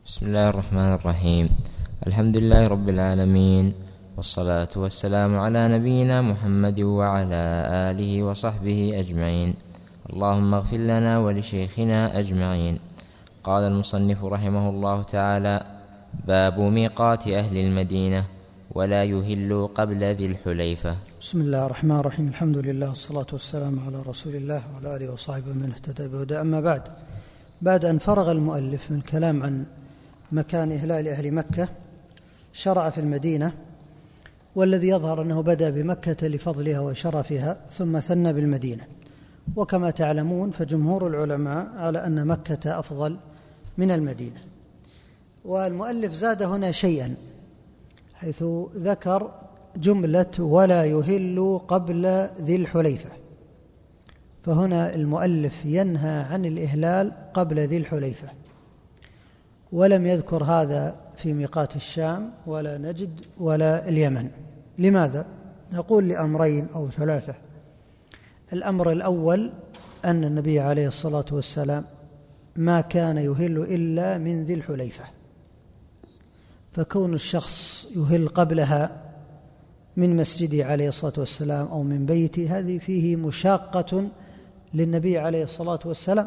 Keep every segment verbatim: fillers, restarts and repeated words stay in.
بسم الله الرحمن الرحيم. الحمد لله رب العالمين، والصلاة والسلام على نبينا محمد وعلى آله وصحبه أجمعين. اللهم اغفر لنا ولشيخنا أجمعين. قال المصنف رحمه الله تعالى: باب ميقات أهل المدينة ولا يهل قبل ذي الحليفة. بسم الله الرحمن الرحيم. الحمد لله والصلاة والسلام على رسول الله وعلى آله وصحبه من اهتدى بهداه. أما بعد، بعد أن فرغ المؤلف من الكلام عن مكان إهلال أهل مكة شرع في المدينة، والذي يظهر أنه بدأ بمكة لفضلها وشرفها ثم ثنى بالمدينة. وكما تعلمون فجمهور العلماء على أن مكة أفضل من المدينة. والمؤلف زاد هنا شيئا حيث ذكر جملة ولا يهل قبل ذي الحليفة، فهنا المؤلف ينهى عن الإهلال قبل ذي الحليفة، ولم يذكر هذا في ميقات الشام ولا نجد ولا اليمن. لماذا؟ نقول لأمرين أو ثلاثة. الأمر الأول أن النبي عليه الصلاة والسلام ما كان يهل إلا من ذي الحليفة، فكون الشخص يهل قبلها من مسجده عليه الصلاة والسلام أو من بيته هذه فيه مشاقة للنبي عليه الصلاة والسلام،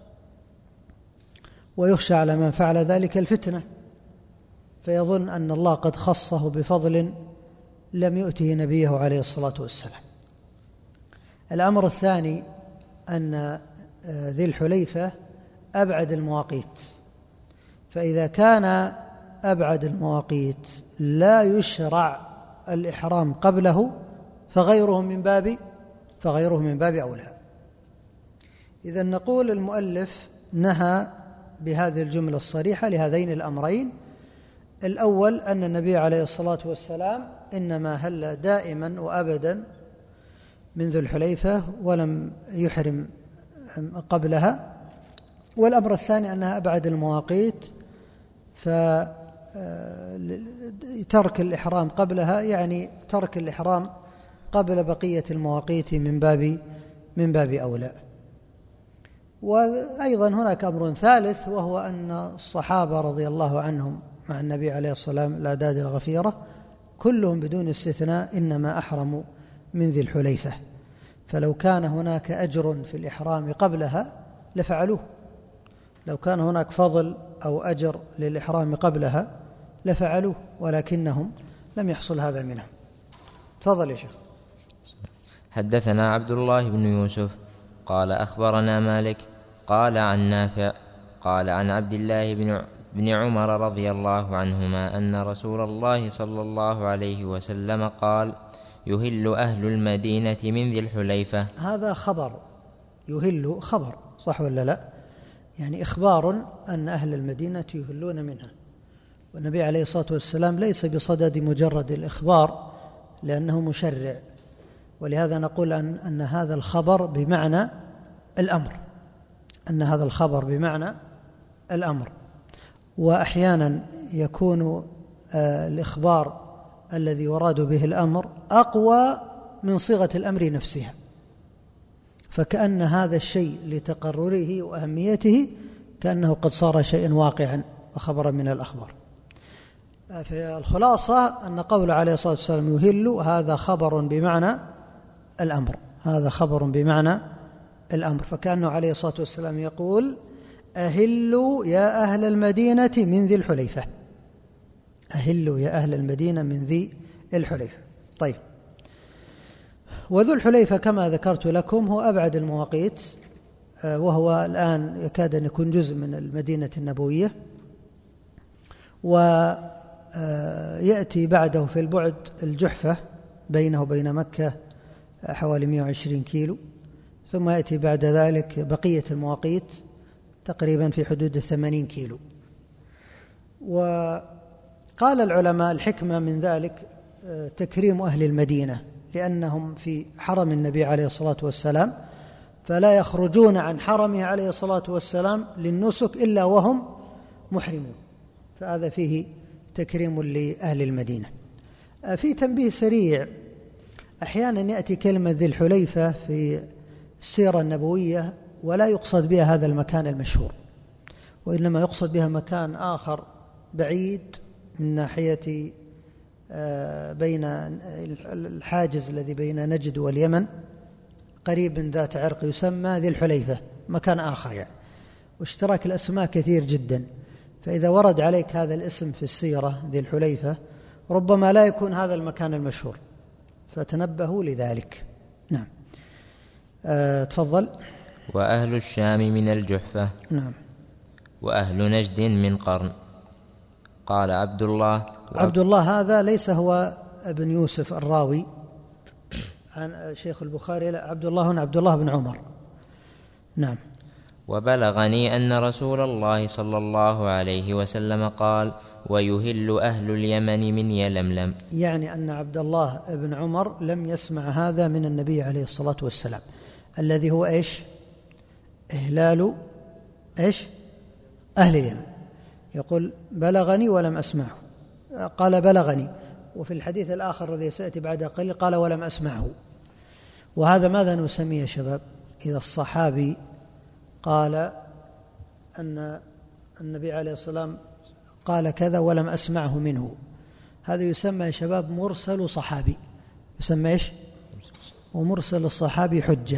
ويخشى على من فعل ذلك الفتنة، فيظن أن الله قد خصه بفضل لم يؤته نبيه عليه الصلاة والسلام. الأمر الثاني أن ذي الحليفة أبعد المواقيت، فإذا كان أبعد المواقيت لا يشرع الإحرام قبله فغيره من باب فغيره من باب أولى. إذن نقول المؤلف نهى بهذه الجملة الصريحة لهذين الأمرين. الأول أن النبي عليه الصلاة والسلام إنما هل دائما وأبدا من ذو الحليفة ولم يحرم قبلها. والأمر الثاني أنها أبعد المواقيت، فترك الإحرام قبلها يعني ترك الإحرام قبل بقية المواقيت من باب من باب أولى. وأيضا هناك أمر ثالث، وهو أن الصحابة رضي الله عنهم مع النبي عليه الصلاة والسلام الأعداد الغفيرة كلهم بدون استثناء إنما أحرموا من ذي الحليفة، فلو كان هناك أجر في الإحرام قبلها لفعلوه، لو كان هناك فضل أو أجر للإحرام قبلها لفعلوه، ولكنهم لم يحصل هذا منهم. تفضل يا شيخ. حدثنا عبد الله بن يوسف قال أخبرنا مالك قال عن نافع قال عن عبد الله بن بن عمر رضي الله عنهما أن رسول الله صلى الله عليه وسلم قال: يهل أهل المدينة من ذي الحليفة. هذا خبر، يهل خبر صح ولا لا؟ يعني إخبار أن أهل المدينة يهلون منها، والنبي عليه الصلاة والسلام ليس بصدد مجرد الإخبار لأنه مشرع، ولهذا نقول أن, أن هذا الخبر بمعنى الأمر أن هذا الخبر بمعنى الأمر. وأحيانا يكون آه الإخبار الذي يراد به الأمر أقوى من صيغة الأمر نفسها، فكأن هذا الشيء لتقرره وأهميته كأنه قد صار شيئا واقعا وخبرا من الأخبار. آه فالخلاصة أن قول عليه الصلاة والسلام يهل هذا خبر بمعنى الأمر، هذا خبر بمعنى الأمر، فكأنه عليه الصلاة والسلام يقول: أهلوا يا أهل المدينة من ذي الحليفة، أهلوا يا أهل المدينة من ذي الحليفة. طيب، وذو الحليفة كما ذكرت لكم هو أبعد المواقيت، وهو الآن يكاد أن يكون جزء من المدينة النبوية، ويأتي بعده في البعد الجحفة بينه وبين مكة حوالي مئة وعشرين كيلو، ثم يأتي بعد ذلك بقية المواقيت تقريبا في حدود الثمانين كيلو. وقال العلماء الحكمة من ذلك تكريم أهل المدينة، لأنهم في حرم النبي عليه الصلاة والسلام، فلا يخرجون عن حرمه عليه الصلاة والسلام للنسك إلا وهم محرمون، فهذا فيه تكريم لأهل المدينة. في تنبيه سريع، أحيانا يأتي كلمة ذي الحليفة في السيرة النبوية ولا يقصد بها هذا المكان المشهور، وإنما يقصد بها مكان آخر بعيد من ناحية بين الحاجز الذي بين نجد واليمن، قريب من ذات عرق، يسمى ذي الحليفة، مكان آخر يعني. واشتراك الأسماء كثير جدا، فإذا ورد عليك هذا الاسم في السيرة ذي الحليفة ربما لا يكون هذا المكان المشهور، فتنبهوا لذلك. نعم. أه تفضل. وأهل الشام من الجحفة. نعم. وأهل نجد من قرن. قال عبد الله. عبد الله هذا ليس هو ابن يوسف الراوي عن شيخ البخاري، لا، عبد الله هنا عبد الله بن عمر. نعم. وبلغني أن رسول الله صلى الله عليه وسلم قال: ويهل أهل اليمن من يلملم. يعني أن عبد الله بن عمر لم يسمع هذا من النبي عليه الصلاة والسلام، الذي هو إيش؟ إهلال إيش؟ أهل اليمن. يقول بلغني ولم أسمعه، قال بلغني، وفي الحديث الآخر الذي سيأتي بعد قليل قال ولم أسمعه. وهذا ماذا نسميه يا شباب؟ إذا الصحابي قال أن النبي عليه الصلاة والسلام قال كذا ولم أسمعه منه، هذا يسمى يا شباب مرسل صحابي. يسمى إيش؟ ومرسل الصحابي حجة،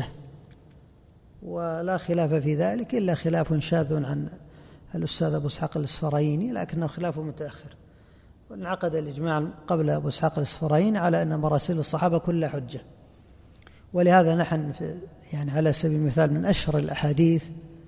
ولا خلاف في ذلك إلا خلاف شاذ عن الأستاذ أبو إسحاق الإسفرايني، لكنه خلاف متأخر، وانعقد الإجماع قبل أبو إسحاق الإسفرايني على أن مراسيل الصحابة كلها حجة. ولهذا نحن في يعني على سبيل المثال من أشهر الأحاديث،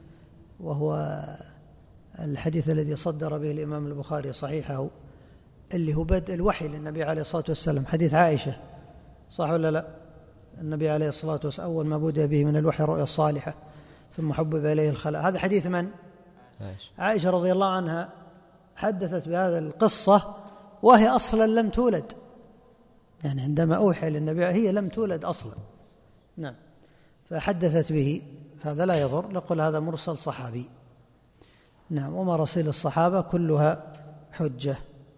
وهو الحديث الذي صدر به الإمام البخاري صحيحه، اللي هو بدء الوحي للنبي عليه الصلاة والسلام، حديث عائشة، صح ولا لا؟ النبي عليه الصلاة والسلام أول ما بدأ به من الوحي الرؤيا الصالحة، ثم حبب إليه الخلاء. هذا حديث من؟ عائشة رضي الله عنها، حدثت بهذا القصة وهي أصلا لم تولد، يعني عندما أوحي للنبي هي لم تولد أصلا. نعم. فحدثت به، فهذا لا يضر، نقول هذا مرسل صحابي. نعم. ومراسيل الصحابة كلها حجة.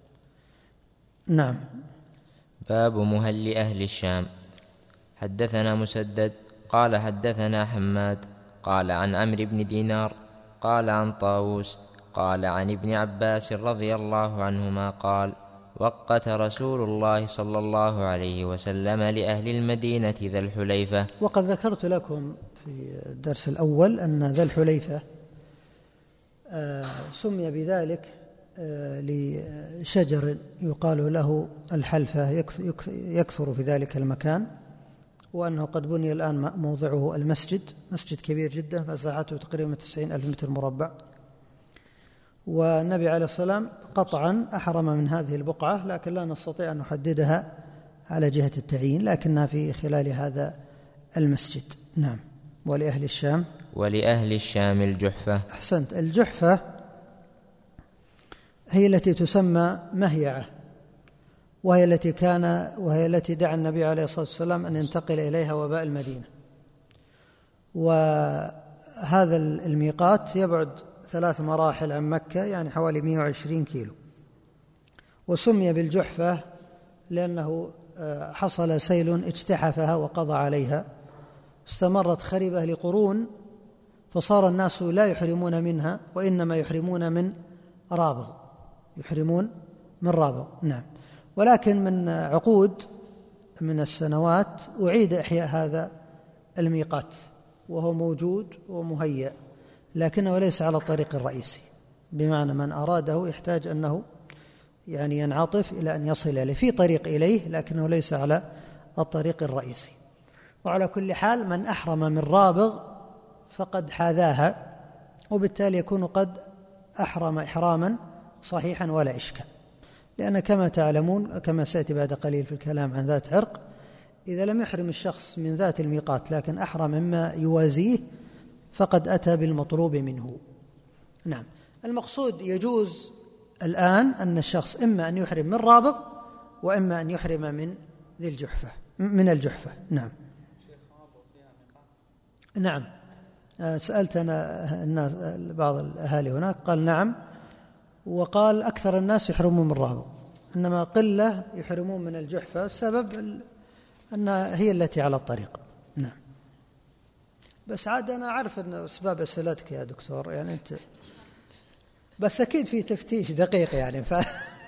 نعم. باب مهل أهل الشام. حدثنا مسدد قال حدثنا حماد قال عن عمرو بن دينار قال عن طاووس قال عن ابن عباس رضي الله عنهما قال: وقت رسول الله صلى الله عليه وسلم لأهل المدينة ذا الحليفة. وقد ذكرت لكم في الدرس الأول أن ذا الحليفة آه سمي بذلك آه لشجر يقال له الحلفة يكثر في ذلك المكان، وأنه قد بني الآن موضعه المسجد، مسجد كبير جدا مساحته تقريبا تسعين ألف متر مربع. والنبي عليه الصلاة والسلام قطعا أحرم من هذه البقعة، لكن لا نستطيع أن نحددها على جهة التعيين، لكنها في خلال هذا المسجد. نعم. ولأهل الشام. ولأهل الشام الجحفة. أحسنت. الجحفة هي التي تسمى مهيعة، وهي التي كان وهي التي دعا النبي عليه الصلاة والسلام أن ينتقل إليها وباء المدينة. وهذا الميقات يبعد ثلاث مراحل عن مكة، يعني حوالي مئة وعشرين كيلو. وسمي بالجحفة لأنه حصل سيل اجتحفها وقضى عليها، استمرت خربة لقرون، فصار الناس لا يحرمون منها وإنما يحرمون من رابغ، يحرمون من رابغ. نعم. ولكن من عقود من السنوات أعيد إحياء هذا الميقات، وهو موجود ومهيأ، لكنه ليس على الطريق الرئيسي، بمعنى من أراده يحتاج أنه يعني ينعطف إلى أن يصل إليه، في طريق إليه لكنه ليس على الطريق الرئيسي. وعلى كل حال من أحرم من رابغ فقد حاذاها، وبالتالي يكون قد أحرم إحراما صحيحا ولا إشكال، لأن كما تعلمون كما سيأتي بعد قليل في الكلام عن ذات عرق، إذا لم يحرم الشخص من ذات الميقات لكن أحرم مما يوازيه فقد أتى بالمطلوب منه. نعم. المقصود يجوز الآن أن الشخص إما أن يحرم من رابغ وإما أن يحرم من ذي الجحفة من الجحفة. نعم. نعم. سألت أنا الناس بعض الأهالي هناك قال نعم، وقال أكثر الناس يحرمون من رابغ، إنما قلة يحرمون من الجحفة، السبب أنها هي التي على الطريق. نعم. بس عاد أنا أعرف أن أسباب أسئلتك يا دكتور، يعني أنت بس أكيد في تفتيش دقيق يعني ف...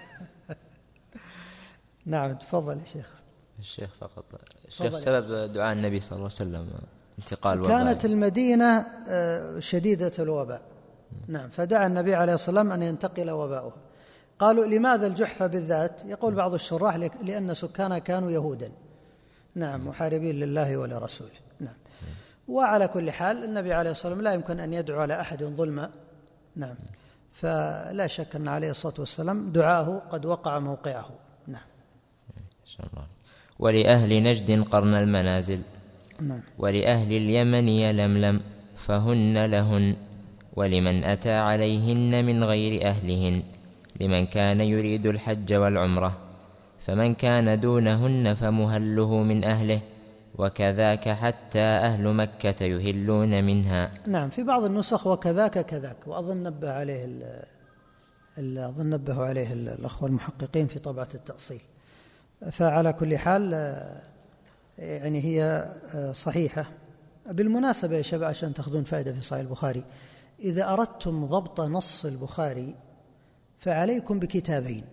نعم تفضل يا شيخ. الشيخ فقط الشيخ سبب دعاء النبي صلى الله عليه وسلم انتقال وباء. كانت المدينة شديدة الوباء، نعم، فدعا النبي عليه الصلاة والسلام أن ينتقل وباؤها. قالوا لماذا الجحفة بالذات؟ يقول بعض الشراح لأن سكانها كانوا يهودا، نعم، محاربين لله ولرسوله، نعم. وعلى كل حال النبي عليه الصلاة والسلام لا يمكن أن يدعو على أحد ظلما، نعم، فلا شك أن عليه الصلاة والسلام دعاه قد وقع موقعه، نعم. شاء الله. ولأهل نجد قرن المنازل، نعم. ولأهل اليمن يلملم فهن لهن، ولمن أتى عليهن من غير أهلهن، لمن كان يريد الحج والعمرة، فمن كان دونهن فمهله من أهله، وكذاك حتى أهل مكة يهلون منها. نعم، في بعض النسخ وكذاك كذاك، وأظن نبه عليه ال أظن نبه عليه الأخوة المحققين في طبعة التأصيل. فعلى كل حال يعني هي صحيحة. بالمناسبة يا شباب عشان تأخذون فائدة في صحيح البخاري، إذا أردتم ضبط نص البخاري فعليكم بكتابين.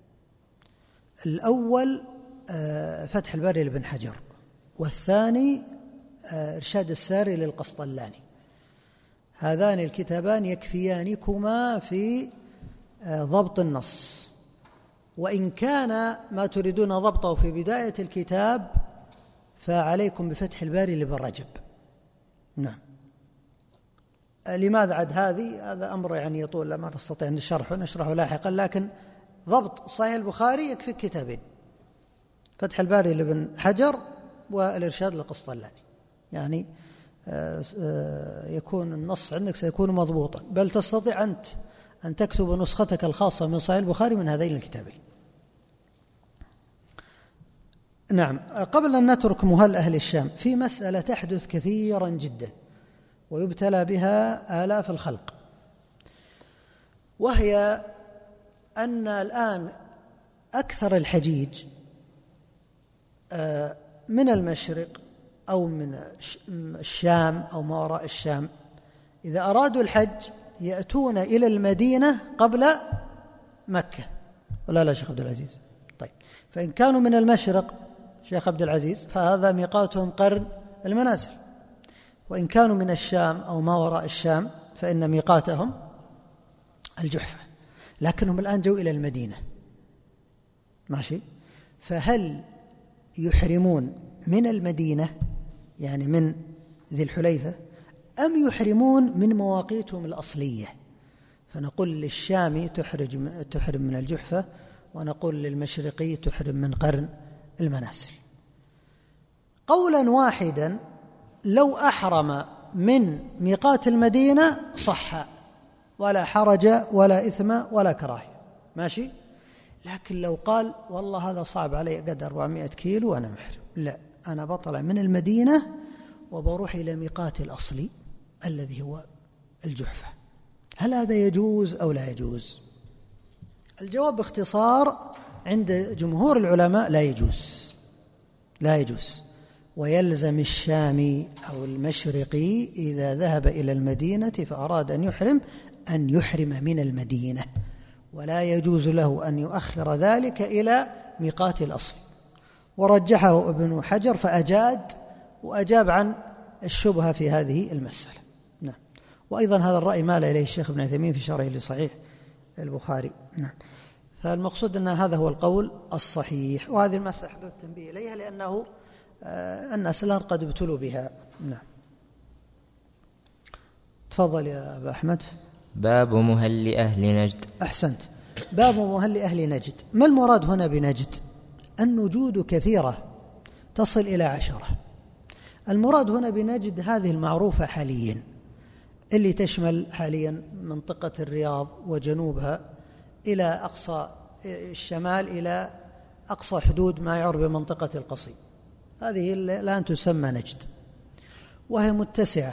الأول فتح الباري لابن حجر، والثاني إرشاد الساري للقسطلاني. هذان الكتابان يكفيانكما في ضبط النص، وإن كان ما تريدون ضبطه في بداية الكتاب فعليكم بفتح الباري لابن رجب. نعم. لماذا عد هذه؟ هذا أمر يعني يطول، لا ما نستطيع أن نشرحه نشرحه لاحقا، لكن ضبط صحيح البخاري يكفي كتابين: فتح الباري لابن حجر والإرشاد للقسطلاني. يعني يكون النص عندك سيكون مضبوطا، بل تستطيع أنت أن تكتب نسختك الخاصة من صحيح البخاري من هذين الكتابين. نعم. قبل أن نترك مهل أهل الشام، في مسألة تحدث كثيرا جدا ويبتلى بها آلاف الخلق، وهي أن الآن أكثر الحجيج من المشرق أو من الشام أو ما وراء الشام إذا أرادوا الحج يأتون إلى المدينة قبل مكة، ولا لا شيخ عبد العزيز؟ طيب، فإن كانوا من المشرق شيخ عبد العزيز فهذا ميقاتهم قرن المنازل، وإن كانوا من الشام أو ما وراء الشام فإن ميقاتهم الجحفة، لكنهم الآن جو إلى المدينة، ماشي؟ فهل يحرمون من المدينة يعني من ذي الحليفة، أم يحرمون من مواقيتهم الأصلية؟ فنقول للشامي تحرج تحرم من الجحفة، ونقول للمشرقي تحرم من قرن المنازل. قولا واحدا لو أحرم من ميقات المدينة صح، ولا حرج ولا إثم ولا كراهية، ماشي؟ لكن لو قال والله هذا صعب علي قد أربعمائة كيلو وأنا محرم، لا، أنا بطلع من المدينة وبروح إلى ميقات الأصلي الذي هو الجحفة، هل هذا يجوز أو لا يجوز؟ الجواب باختصار عند جمهور العلماء لا يجوز، لا يجوز. ويلزم الشامي أو المشرقي إذا ذهب إلى المدينة فأراد أن يحرم أن يحرم من المدينة، ولا يجوز له أن يؤخر ذلك إلى ميقات الأصل. ورجحه ابن حجر فأجاد وأجاب عن الشبهة في هذه المسألة. نعم. وأيضا هذا الرأي مال إليه الشيخ ابن عثيمين في شرحه لصحيح البخاري. نعم. فالمقصود أن هذا هو القول الصحيح، وهذه المسألة أحببت التنبيه إليها لأنه آه الناس الآن قد ابتلوا بها. نعم. تفضل يا أبا أحمد. باب مهل أهل نجد. أحسنت. باب مهل أهل نجد. ما المراد هنا بنجد؟ النجود كثيرة تصل إلى عشرة. المراد هنا بنجد هذه المعروفة حاليا اللي تشمل حاليا منطقة الرياض وجنوبها إلى أقصى الشمال إلى أقصى حدود ما يعرف بمنطقة القصيم، هذه الآن تسمى نجد، وهي متسعة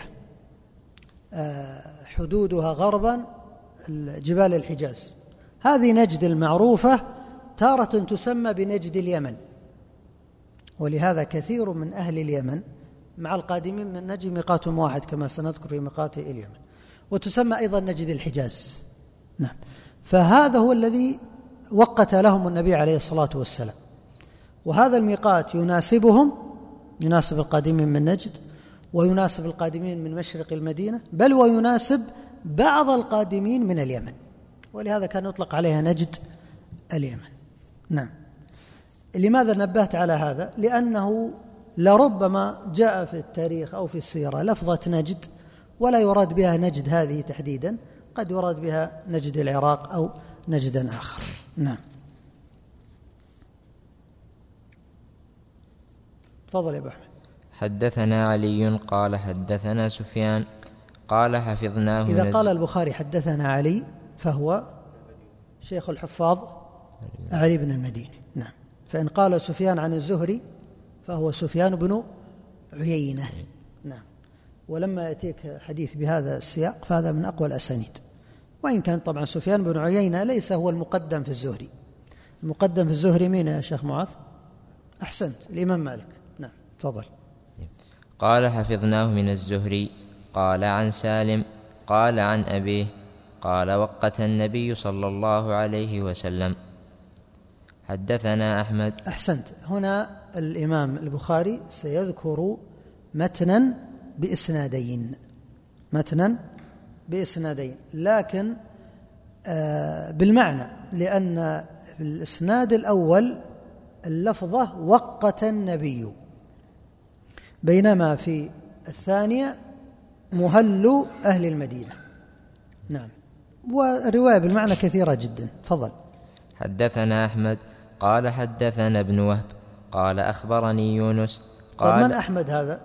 حدودها غربا جبال الحجاز. هذه نجد المعروفة تارة تسمى بنجد اليمن، ولهذا كثير من أهل اليمن مع القادمين من نجد ميقاتهم واحد كما سنذكر في ميقات اليمن، وتسمى أيضا نجد الحجاز. نعم. فهذا هو الذي وقت لهم النبي عليه الصلاة والسلام، وهذا الميقات يناسبهم، يناسب القادمين من نجد، ويناسب القادمين من مشرق المدينة، بل ويناسب بعض القادمين من اليمن، ولهذا كان يطلق عليها نجد اليمن. نعم. لماذا نبهت على هذا؟ لأنه لربما جاء في التاريخ أو في السيرة لفظة نجد ولا يراد بها نجد هذه تحديدا، قد يراد بها نجد العراق أو نجدا آخر. نعم. تفضل يا أبو أحمد. حدثنا علي قال حدثنا سفيان قال حفظناه. إذا قال البخاري حدثنا علي فهو شيخ الحفاظ علي بن المديني. نعم. فإن قال سفيان عن الزهري فهو سفيان بن عيينة. نعم. ولما يأتيك حديث بهذا السياق فهذا من أقوى الأسانيد، وإن كان طبعا سفيان بن عيينة ليس هو المقدم في الزهري. المقدم في الزهري مين يا شيخ معاذ؟ أحسنت، الإمام مالك. نعم. تفضل. قال حفظناه من الزهري قال عن سالم قال عن أبيه قال وقت النبي صلى الله عليه وسلم. حدثنا أحمد. أحسنت. هنا الإمام البخاري سيذكر متنا بإسنادين، متنا بإسنادين، لكن آه بالمعنى، لأن في الإسناد الأول اللفظة وقت النبي، بينما في الثانية مهل أهل المدينة. نعم. والرواية بالمعنى كثيرة جدا. فضل. حدثنا أحمد قال حدثنا ابن وهب قال أخبرني يونس قال. طيب من أحمد هذا؟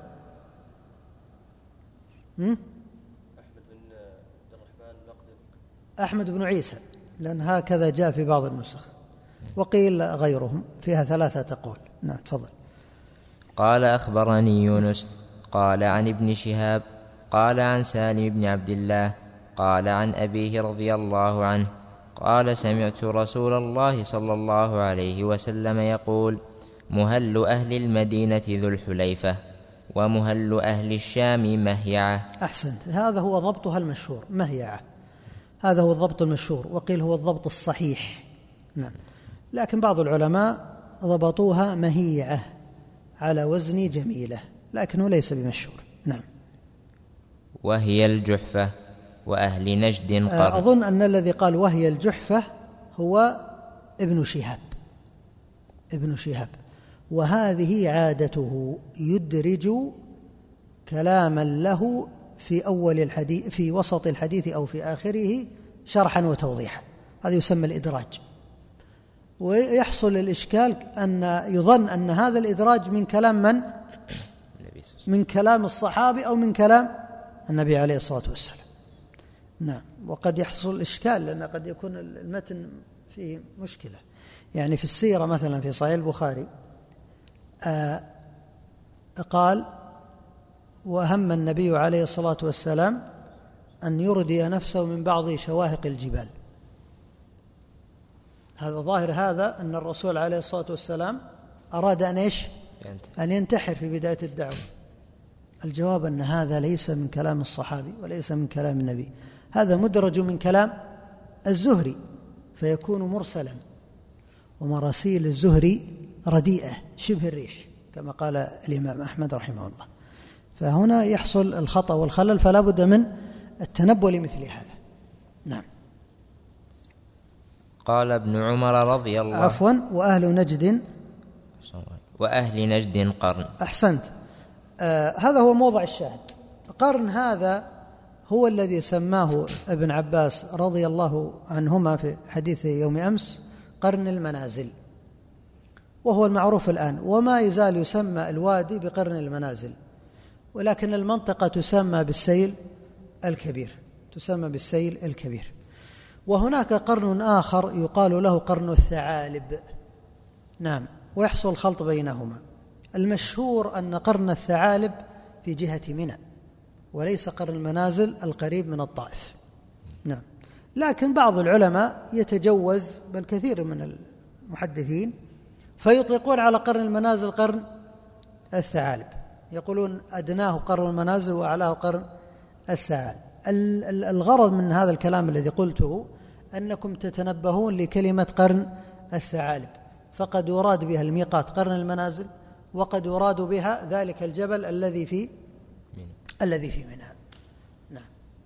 هم؟ أحمد بن عبد الرحمن المقدم. أحمد بن عيسى، لأن هكذا جاء في بعض النسخ، وقيل غيرهم فيها ثلاثة أقوال. نعم. تفضل. قال أخبرني يونس قال عن ابن شهاب قال عن سالم بن عبد الله قال عن أبيه رضي الله عنه قال سمعت رسول الله صلى الله عليه وسلم يقول مهل أهل المدينة ذو الحليفة ومهل أهل الشام مهيعة. أحسنت. هذا هو ضبطها المشهور، مهيعة، هذا هو الضبط المشهور، وقيل هو الضبط الصحيح. نعم. لكن بعض العلماء ضبطوها مهيعة على وزن جميلة، لكنه ليس بمشهور. نعم. وهي الجحفة وأهل نجد قرن. أظن أن الذي قال وهي الجحفة هو ابن شهاب، ابن شهاب، وهذه عادته، يدرج كلاما له في أول الحديث، في وسط الحديث أو في آخره، شرحا وتوضيحا، هذا يسمى الإدراج. ويحصل الإشكال أن يظن أن هذا الإدراج من كلام من؟ من كلام الصحابي أو من كلام النبي عليه الصلاة والسلام. نعم. وقد يحصل إشكال لأن قد يكون المتن فيه مشكلة. يعني في السيرة مثلا في صحيح البخاري آه قال وهم النبي عليه الصلاة والسلام أن يردي نفسه من بعض شواهق الجبال. هذا ظاهر هذا أن الرسول عليه الصلاة والسلام أراد أن إيش؟ أن ينتحر في بداية الدعوة. الجواب أن هذا ليس من كلام الصحابي وليس من كلام النبي، هذا مدرج من كلام الزهري فيكون مرسلا، ومراسيل الزهري رديئة شبه الريح كما قال الإمام أحمد رحمه الله. فهنا يحصل الخطأ والخلل، فلا بد من التنبؤ لمثل هذا. نعم. قال ابن عمر رضي الله عفوا وأهل نجد وأهل نجد قرن. أحسنت. آه هذا هو موضع الشاهد. قرن هذا هو الذي سماه ابن عباس رضي الله عنهما في حديث يوم أمس قرن المنازل، وهو المعروف الآن، وما يزال يسمى الوادي بقرن المنازل، ولكن المنطقة تسمى بالسيل الكبير، تسمى بالسيل الكبير. وهناك قرن آخر يقال له قرن الثعالب. نعم. ويحصل خلط بينهما. المشهور أن قرن الثعالب في جهة منى، وليس قرن المنازل القريب من الطائف. نعم. لكن بعض العلماء يتجوز، بل كثير من المحدثين، فيطلقون على قرن المنازل قرن الثعالب، يقولون أدناه قرن المنازل وأعلاه قرن الثعالب. الغرض من هذا الكلام الذي قلته أنكم تتنبهون لكلمة قرن الثعالب، فقد يراد بها الميقات قرن المنازل، وقد يراد بها ذلك الجبل الذي في منى. الذي في منى. نعم.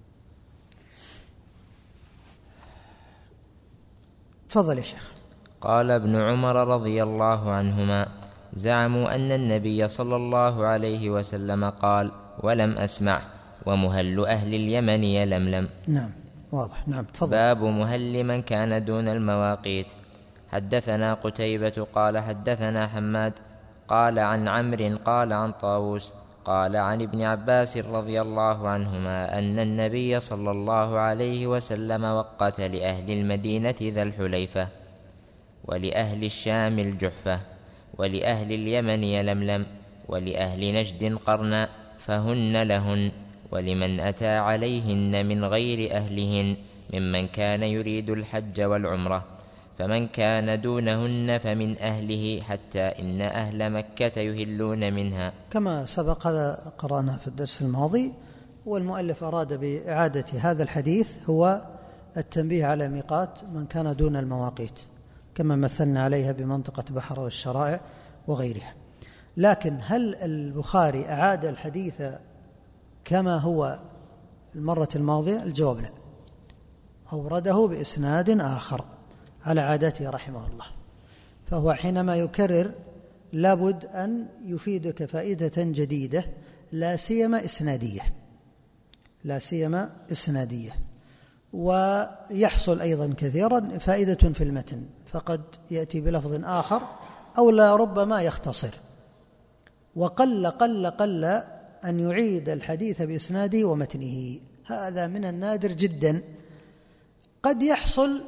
تفضل يا شيخ. قال ابن عمر رضي الله عنهما: زعموا أن النبي صلى الله عليه وسلم قال ولم أسمع: ومهل أهل اليمن يلملم. نعم واضح. نعم تفضل. باب مهل من كان دون المواقيت. حدثنا قتيبة قال حدثنا حماد قال عن عمرو قال عن طاووس قال عن ابن عباس رضي الله عنهما أن النبي صلى الله عليه وسلم وقت لأهل المدينة ذا الحليفة، ولأهل الشام الجحفة، ولأهل اليمن يلملم، ولأهل نجد قرنا، فهن لهن، ولمن أتى عليهن من غير أهلهن ممن كان يريد الحج والعمرة، فمن كان دونهن فمن أهله، حتى إن أهل مكة يهلون منها. كما سبق هذا قرأنا في الدرس الماضي، والمؤلف أراد بإعادة هذا الحديث هو التنبيه على ميقات من كان دون المواقيت، كما مثلنا عليها بمنطقة بحر والشرائع وغيرها. لكن هل البخاري أعاد الحديث كما هو المرة الماضية؟ الجواب لا، أورده بإسناد آخر على عادته رحمه الله. فهو حينما يكرر لابد أن يفيدك فائدة جديدة، لا سيما إسنادية، لا سيما إسنادية. ويحصل أيضا كثيرا فائدة في المتن، فقد يأتي بلفظ آخر أو لا ربما يختصر، وقل قل قل أن يعيد الحديث بإسناده ومتنه، هذا من النادر جدا. قد يحصل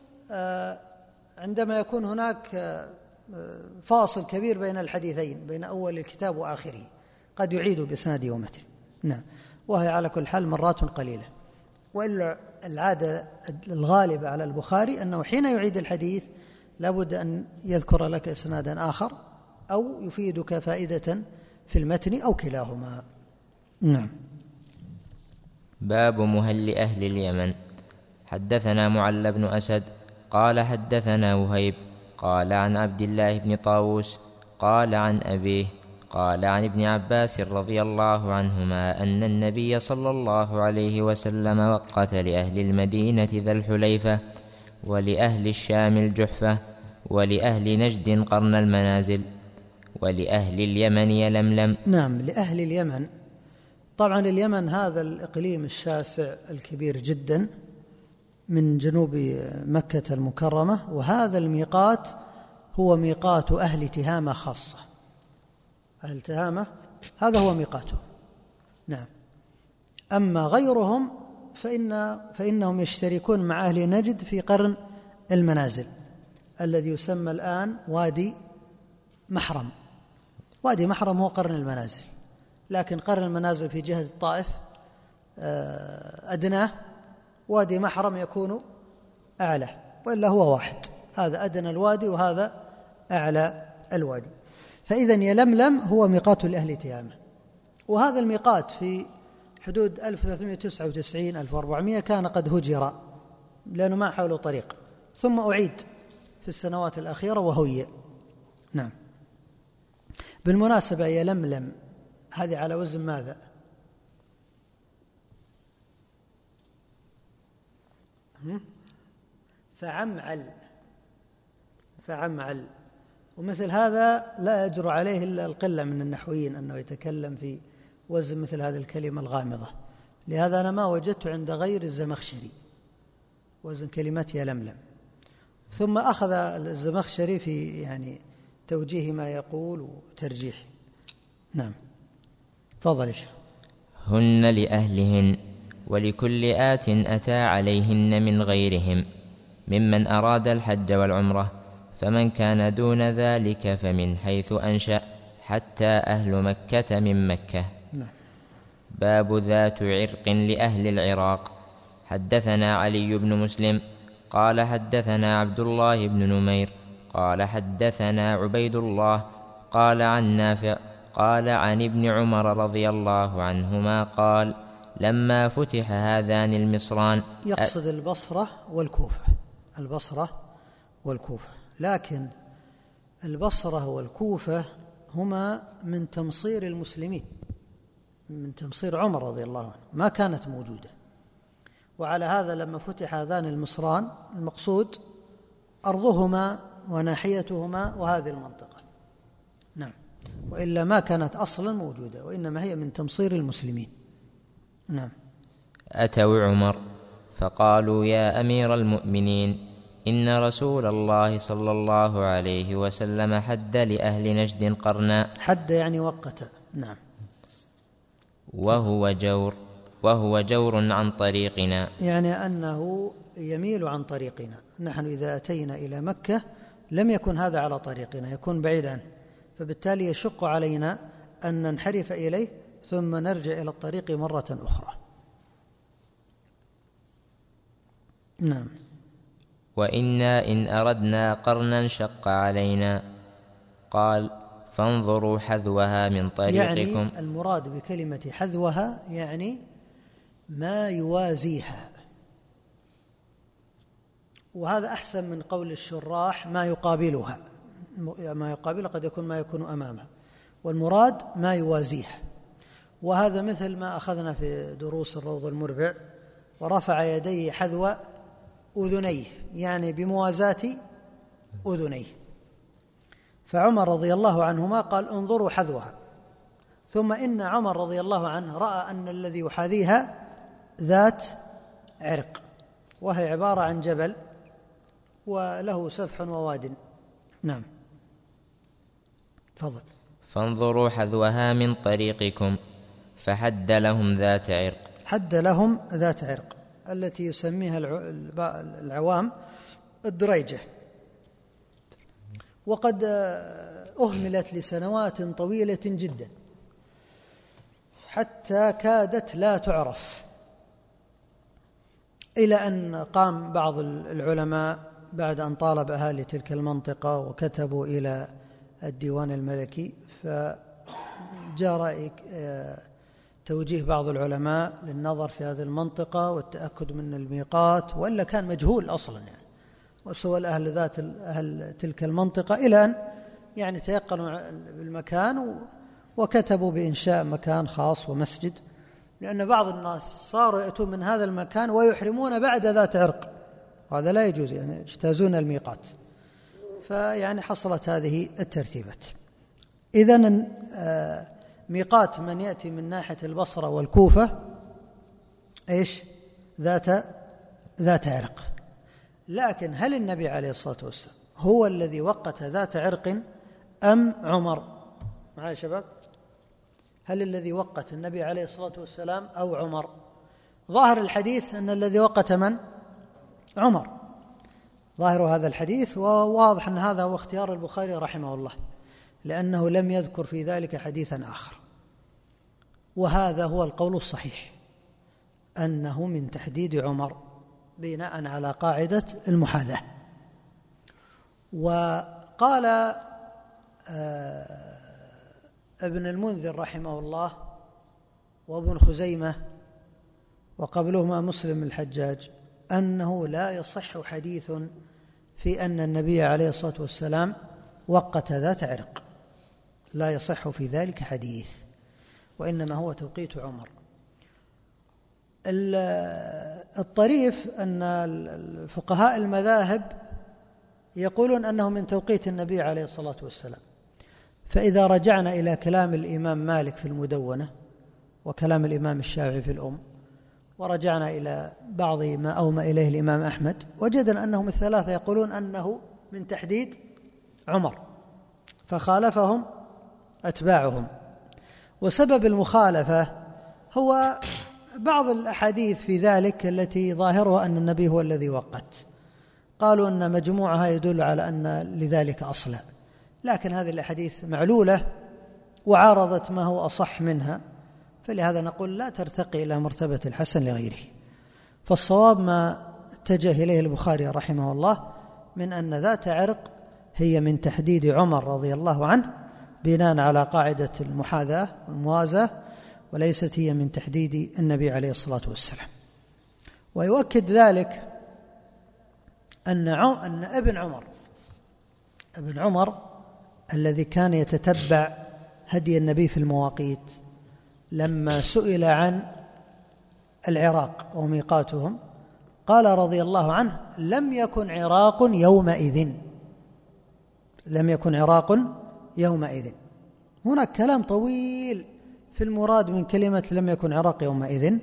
عندما يكون هناك فاصل كبير بين الحديثين، بين أول الكتاب وآخره، قد يعيد بإسناده ومتنه. نعم، وهي على كل حال مرات قليلة. وإلا العادة الغالبة على البخاري أنه حين يعيد الحديث لابد أن يذكر لك إسنادا آخر أو يفيدك فائدة في المتن أو كلاهما. نعم. باب مهل أهل اليمن. حدثنا معل بن أسد قال حدثنا وهيب قال عن عبد الله بن طاووس قال عن أبيه قال عن ابن عباس رضي الله عنهما أن النبي صلى الله عليه وسلم وقت لأهل المدينة ذا الحليفة، ولأهل الشام الجحفة، ولأهل نجد قرن المنازل، ولأهل اليمن يلملم. نعم، لأهل اليمن. طبعا اليمن هذا الإقليم الشاسع الكبير جدا من جنوب مكة المكرمة، وهذا الميقات هو ميقات أهل تهامة خاصة. أهل تهامة هذا هو ميقاتهم. نعم. أما غيرهم فإن فإنهم يشتركون مع أهل نجد في قرن المنازل الذي يسمى الآن وادي محرم. وادي محرم هو قرن المنازل، لكن قرن المنازل في جهة الطائف أدناه، وادي محرم يكون أعلى، وإلا هو واحد، هذا أدنى الوادي وهذا أعلى الوادي. فإذا يلملم هو ميقات لأهل تهامة، وهذا الميقات في حدود ألف وثلاثمائة وتسعة وتسعين ألف وأربعمائة كان قد هجر، لأنه ما حوله طريق، ثم أعيد في السنوات الأخيرة وهوي. نعم. بالمناسبة يلملم هذه على وزن ماذا؟ فعمعل. فعمعل. ومثل هذا لا يجرؤ عليه إلا القلة من النحويين أنه يتكلم في وزن مثل هذه الكلمة الغامضة، لهذا أنا ما وجدت عند غير الزمخشري وزن كلمة يلملم. ثم أخذ الزمخشري في يعني توجيه ما يقول وترجيح. نعم. تفضل يا شيخ. هن لأهلهن ولكل آت أتى عليهن من غيرهم ممن أراد الحج والعمرة، فمن كان دون ذلك فمن حيث أنشأ، حتى أهل مكة من مكة. نعم. باب ذات عرق لأهل العراق. حدثنا علي بن مسلم قال حدثنا عبد الله بن نمير قال حدثنا عبيد الله قال عن نافع قال عن ابن عمر رضي الله عنهما قال: لما فتح هذان المصران. يقصد البصرة والكوفة، البصرة والكوفة، لكن البصرة والكوفة هما من تمصير المسلمين، من تمصير عمر رضي الله عنه، ما كانت موجودة. وعلى هذا لما فتح هذان المصران المقصود أرضهما وناحيتهما وهذه المنطقة، نعم، وإلا ما كانت أصلا موجودة، وإنما هي من تمصير المسلمين. نعم. أتوا عمر فقالوا يا أمير المؤمنين إن رسول الله صلى الله عليه وسلم حد لأهل نجد قرنا. حد يعني وقت. نعم. وهو جور وهو جور عن طريقنا، يعني أنه يميل عن طريقنا. نحن إذا أتينا إلى مكة لم يكن هذا على طريقنا، يكون بعيد عنه، فبالتالي يشق علينا أن ننحرف إليه ثم نرجع إلى الطريق مرة أخرى. نعم. وإنا إن أردنا قرنا شق علينا. قال فانظروا حذوها من طريقكم. يعني المراد بكلمة حذوها يعني ما يوازيها، وهذا أحسن من قول الشراح ما يقابلها. ما يقابلها قد يكون ما يكون أمامها، والمراد ما يوازيها. وهذا مثل ما أخذنا في دروس الروض المربع، ورفع يديه حذو أذنيه، يعني بموازاة أذنيه. فعمر رضي الله عنهما قال انظروا حذوها، ثم إن عمر رضي الله عنه رأى أن الذي يحاذيها ذات عرق، وهي عبارة عن جبل وله سفح وواد. نعم. فضل. فانظروا حذوها من طريقكم. فحد لهم ذات عرق. حد لهم ذات عرق التي يسميها العوام الدريجة، وقد أهملت لسنوات طويلة جدا حتى كادت لا تعرف، إلى أن قام بعض العلماء بعد أن طالب أهالي تلك المنطقة وكتبوا إلى الديوان الملكي، فجرى توجيه بعض العلماء للنظر في هذه المنطقة والتأكد من الميقات، وإلا كان مجهول أصلا يعني، وسوى أهل ذات أهل تلك المنطقة إلى أن يعني تيقنوا بالمكان وكتبوا بإنشاء مكان خاص ومسجد، لأن بعض الناس صاروا يأتون من هذا المكان ويحرمون بعد ذات عرق، وهذا لا يجوز، يعني يجتازون الميقات. فيعني حصلت هذه الترتيبات. إذن ميقات من يأتي من ناحية البصرة والكوفة إيش؟ ذات ذات عرق. لكن هل النبي عليه الصلاة والسلام هو الذي وقت ذات عرق أم عمر؟ معايا يا شباب؟ هل الذي وقت النبي عليه الصلاة والسلام أو عمر؟ ظاهر الحديث أن الذي وقت من؟ عمر، ظاهر هذا الحديث، وواضح أن هذا هو اختيار البخاري رحمه الله، لأنه لم يذكر في ذلك حديثا آخر. وهذا هو القول الصحيح، أنه من تحديد عمر بناء على قاعدة المحاذاة. وقال آه ابن المنذر رحمه الله وابن خزيمة وقبلهما مسلم الحجاج أنه لا يصح حديث في أن النبي عليه الصلاة والسلام وقت ذات عرق، لا يصح في ذلك حديث، وإنما هو توقيت عمر. الطريف أن الفقهاء المذاهب يقولون أنه من توقيت النبي عليه الصلاة والسلام. فإذا رجعنا إلى كلام الإمام مالك في المدونة وكلام الإمام الشافعي في الأم، ورجعنا إلى بعض ما أومى إليه الإمام أحمد، وجدنا أنهم الثلاثة يقولون أنه من تحديد عمر، فخالفهم أتباعهم. وسبب المخالفة هو بعض الأحاديث في ذلك التي ظاهرها أن النبي هو الذي وقت، قالوا أن مجموعها يدل على أن لذلك أصلا، لكن هذه الأحاديث معلولة وعارضت ما هو أصح منها، فلهذا نقول لا ترتقي إلى مرتبة الحسن لغيره. فالصواب ما اتجه إليه البخاري رحمه الله من أن ذات عرق هي من تحديد عمر رضي الله عنه بناء على قاعدة المحاذاة والموازاة، وليست هي من تحديد النبي عليه الصلاة والسلام. ويؤكد ذلك أن أن ابن عمر ابن عمر الذي كان يتتبع هدي النبي في المواقيت لما سئل عن العراق وميقاتهم قال رضي الله عنه: لم يكن عراق يومئذ لم يكن عراق يومئذ. هناك كلام طويل في المراد من كلمة لم يكن عراق يومئذ،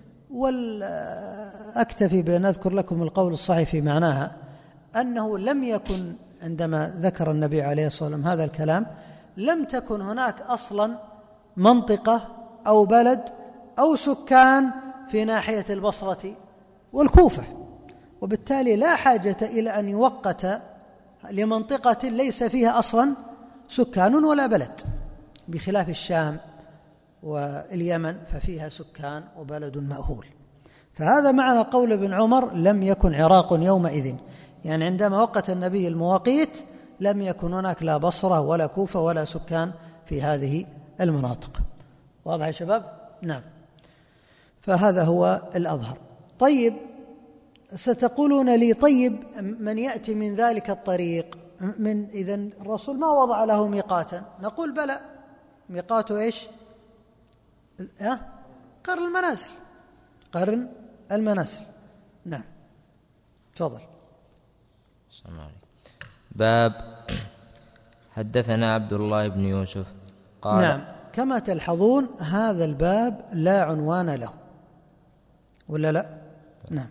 والأكتفي بأن أذكر لكم القول الصحيح في معناها، أنه لم يكن عندما ذكر النبي عليه الصلاة والسلام هذا الكلام لم تكن هناك أصلا منطقة أو بلد أو سكان في ناحية البصرة والكوفة، وبالتالي لا حاجة إلى أن يوقت لمنطقة ليس فيها أصلا سكان ولا بلد، بخلاف الشام واليمن ففيها سكان وبلد مأهول. فهذا معنى قول ابن عمر لم يكن عراق يومئذ، يعني عندما وقت النبي المواقيت لم يكن هناك لا بصرة ولا كوفة ولا سكان في هذه المناطق. واضح يا شباب؟ نعم. فهذا هو الأظهر. طيب، ستقولون لي طيب من يأتي من ذلك الطريق من إذن الرسول ما وضع له ميقاتا؟ نقول بلى، ميقاته إيش؟ أه؟ قرن المنازل قرن المنازل. نعم، تفضل. باب حدثنا عبد الله بن يوسف قال. نعم، كما تلحظون هذا الباب لا عنوان له ولا لا؟ نعم.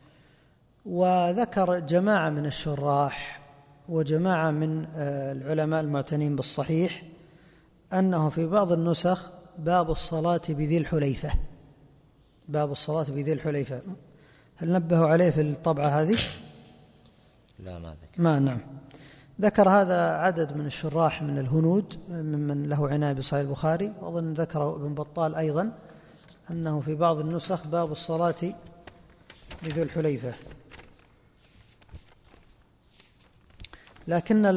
وذكر جماعة من الشراح وجماعة من العلماء المعتنين بالصحيح أنه في بعض النسخ باب الصلاة بذي الحليفة، باب الصلاة بذي الحليفة. هل نبهوا عليه في الطبعة هذه؟ لا، ما ذكر. ما نعم. ذكر هذا عدد من الشراح من الهنود ممن له عناية بصحيح البخاري، وأظن ذكره ابن بطال أيضا أنه في بعض النسخ باب الصلاة بذي الحليفة. لكن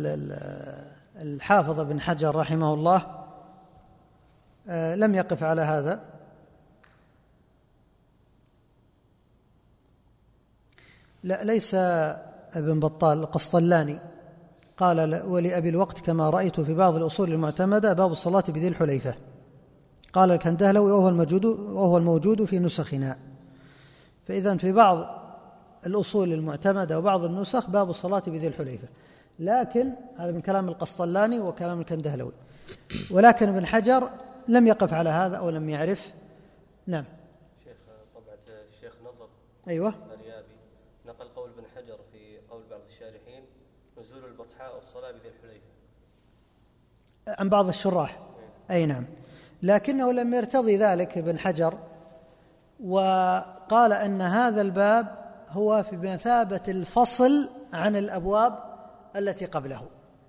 الحافظ بن حجر رحمه الله لم يقف على هذا، لا ليس ابن بطال، القسطلاني قال: ولأبي الوقت كما رأيت في بعض الأصول المعتمدة باب الصلاة بذي الحليفة. قال الكندهلوي: وهو الموجود وهو الموجود في نسخنا. فإذا في بعض الأصول المعتمدة وبعض النسخ باب الصلاة بذي الحليفة، لكن هذا من كلام القسطلاني وكلام الكندهلوي، ولكن ابن حجر لم يقف على هذا أو لم يعرف. نعم. شيخ، طبعة الشيخ نظر أيوة الريابي نقل قول ابن حجر في قول بعض الشارحين نزول البطحاء والصلاة بذي الحليفة عن بعض الشراح. أي نعم، لكنه لم يرتضي ذلك ابن حجر، وقال أن هذا الباب هو في مثابة الفصل عن الأبواب التي قبله،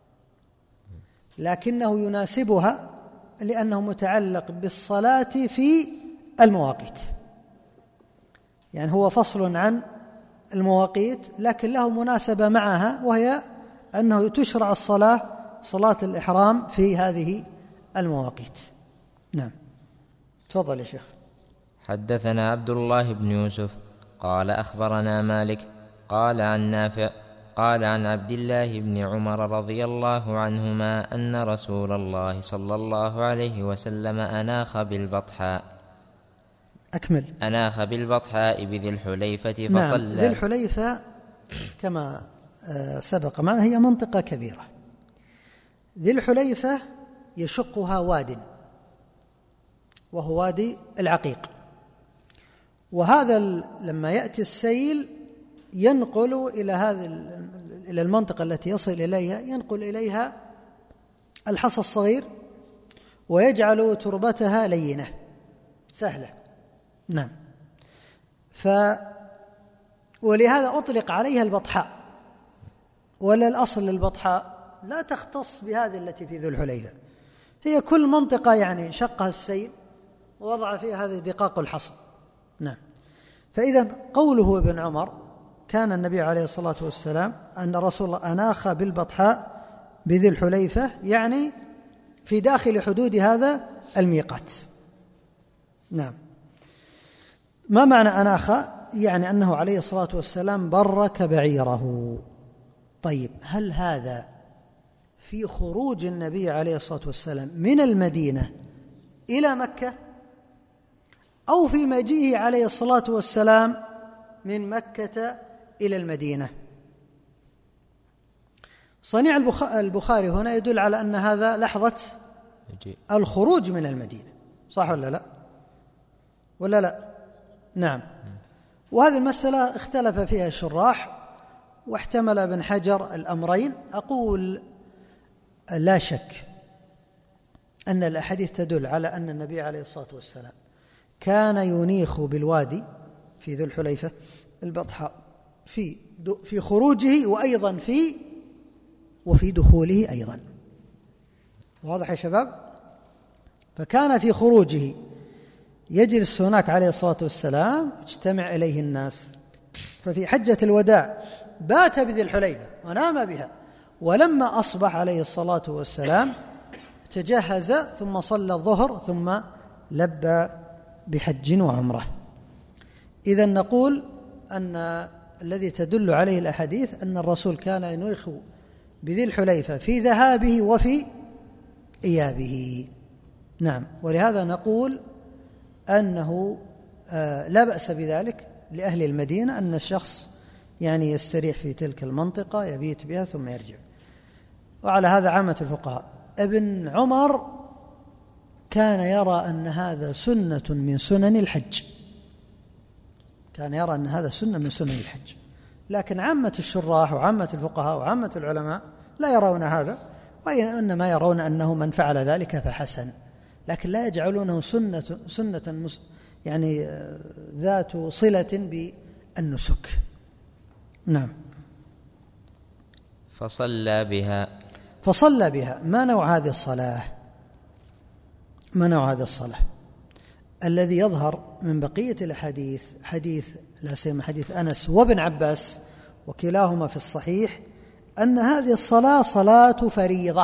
لكنه يناسبها لأنه متعلق بالصلاة في المواقيت، يعني هو فصل عن المواقيت لكن له مناسبة معها، وهي أنه تشرع الصلاة صلاة الإحرام في هذه المواقيت. نعم، تفضل يا شيخ. حدثنا عبد الله بن يوسف قال أخبرنا مالك قال عن نافع قال عن عبد الله بن عمر رضي الله عنهما أن رسول الله صلى الله عليه وسلم أناخ بالبطحاء أكمل أناخ بالبطحاء بذي الحليفة فصلى. نعم، ذي الحليفة كما سبق معنا هي منطقة كبيرة. ذي الحليفة يشقها واد وهو وادي العقيق، وهذا لما يأتي السيل ينقل إلى هذه إلى المنطقة التي يصل إليها، ينقل إليها الحصى الصغير ويجعل تربتها لينة سهلة. نعم، ف ولهذا أطلق عليها البطحاء، ولا الأصل للبطحاء لا تختص بهذه التي في ذو الحليفة، هي كل منطقة يعني شقها السيل ووضع فيها هذه دقاق الحصى. نعم، فإذا قوله ابن عمر كان النبي عليه الصلاة والسلام أن رسول الله أناخ بالبطحاء بذي الحليفة، يعني في داخل حدود هذا الميقات. نعم. ما معنى أناخ؟ يعني أنه عليه الصلاة والسلام برك بعيره. طيب هل هذا في خروج النبي عليه الصلاة والسلام من المدينة إلى مكة، أو في مجيئه عليه الصلاة والسلام من مكة إلى المدينة؟ صنيع البخاري هنا يدل على أن هذا لحظة الخروج من المدينة، صح ولا لا؟ ولا لا؟ نعم. وهذه المسألة اختلف فيها الشراح، واحتمل ابن حجر الأمرين. أقول لا شك أن الأحاديث تدل على أن النبي عليه الصلاة والسلام كان ينيخ بالوادي في ذو الحليفة البطحاء في في خروجه وأيضا في وفي دخوله أيضا. واضح يا شباب؟ فكان في خروجه يجلس هناك عليه الصلاة والسلام، اجتمع إليه الناس. ففي حجة الوداع بات بذي الحليفة ونام بها، ولما أصبح عليه الصلاة والسلام تجهز ثم صلى الظهر ثم لبى بحج وعمرة. إذن نقول أن الذي تدل عليه الأحاديث أن الرسول كان ينيخ بذي الحليفة في ذهابه وفي إيابه. نعم. ولهذا نقول أنه آه لا بأس بذلك لأهل المدينة أن الشخص يعني يستريح في تلك المنطقة يبيت بها ثم يرجع. وعلى هذا عامة الفقهاء. ابن عمر كان يرى أن هذا سنة من سنن الحج، كان يرى أن هذا سنة من سنن الحج، لكن عامة الشراح وعامة الفقهاء وعامة العلماء لا يرون هذا، وإنما يرون أنه من فعل ذلك فحسن، لكن لا يجعلونه سنة سنة يعني ذات صلة بالنسك. نعم. فصلى بها فصلى بها. ما نوع هذه الصلاة؟ ما نوع هذه الصلاة؟ الذي يظهر من بقية الحديث، حديث لا سيما حديث أنس وابن عباس وكلاهما في الصحيح، أن هذه الصلاة صلاة فريضة،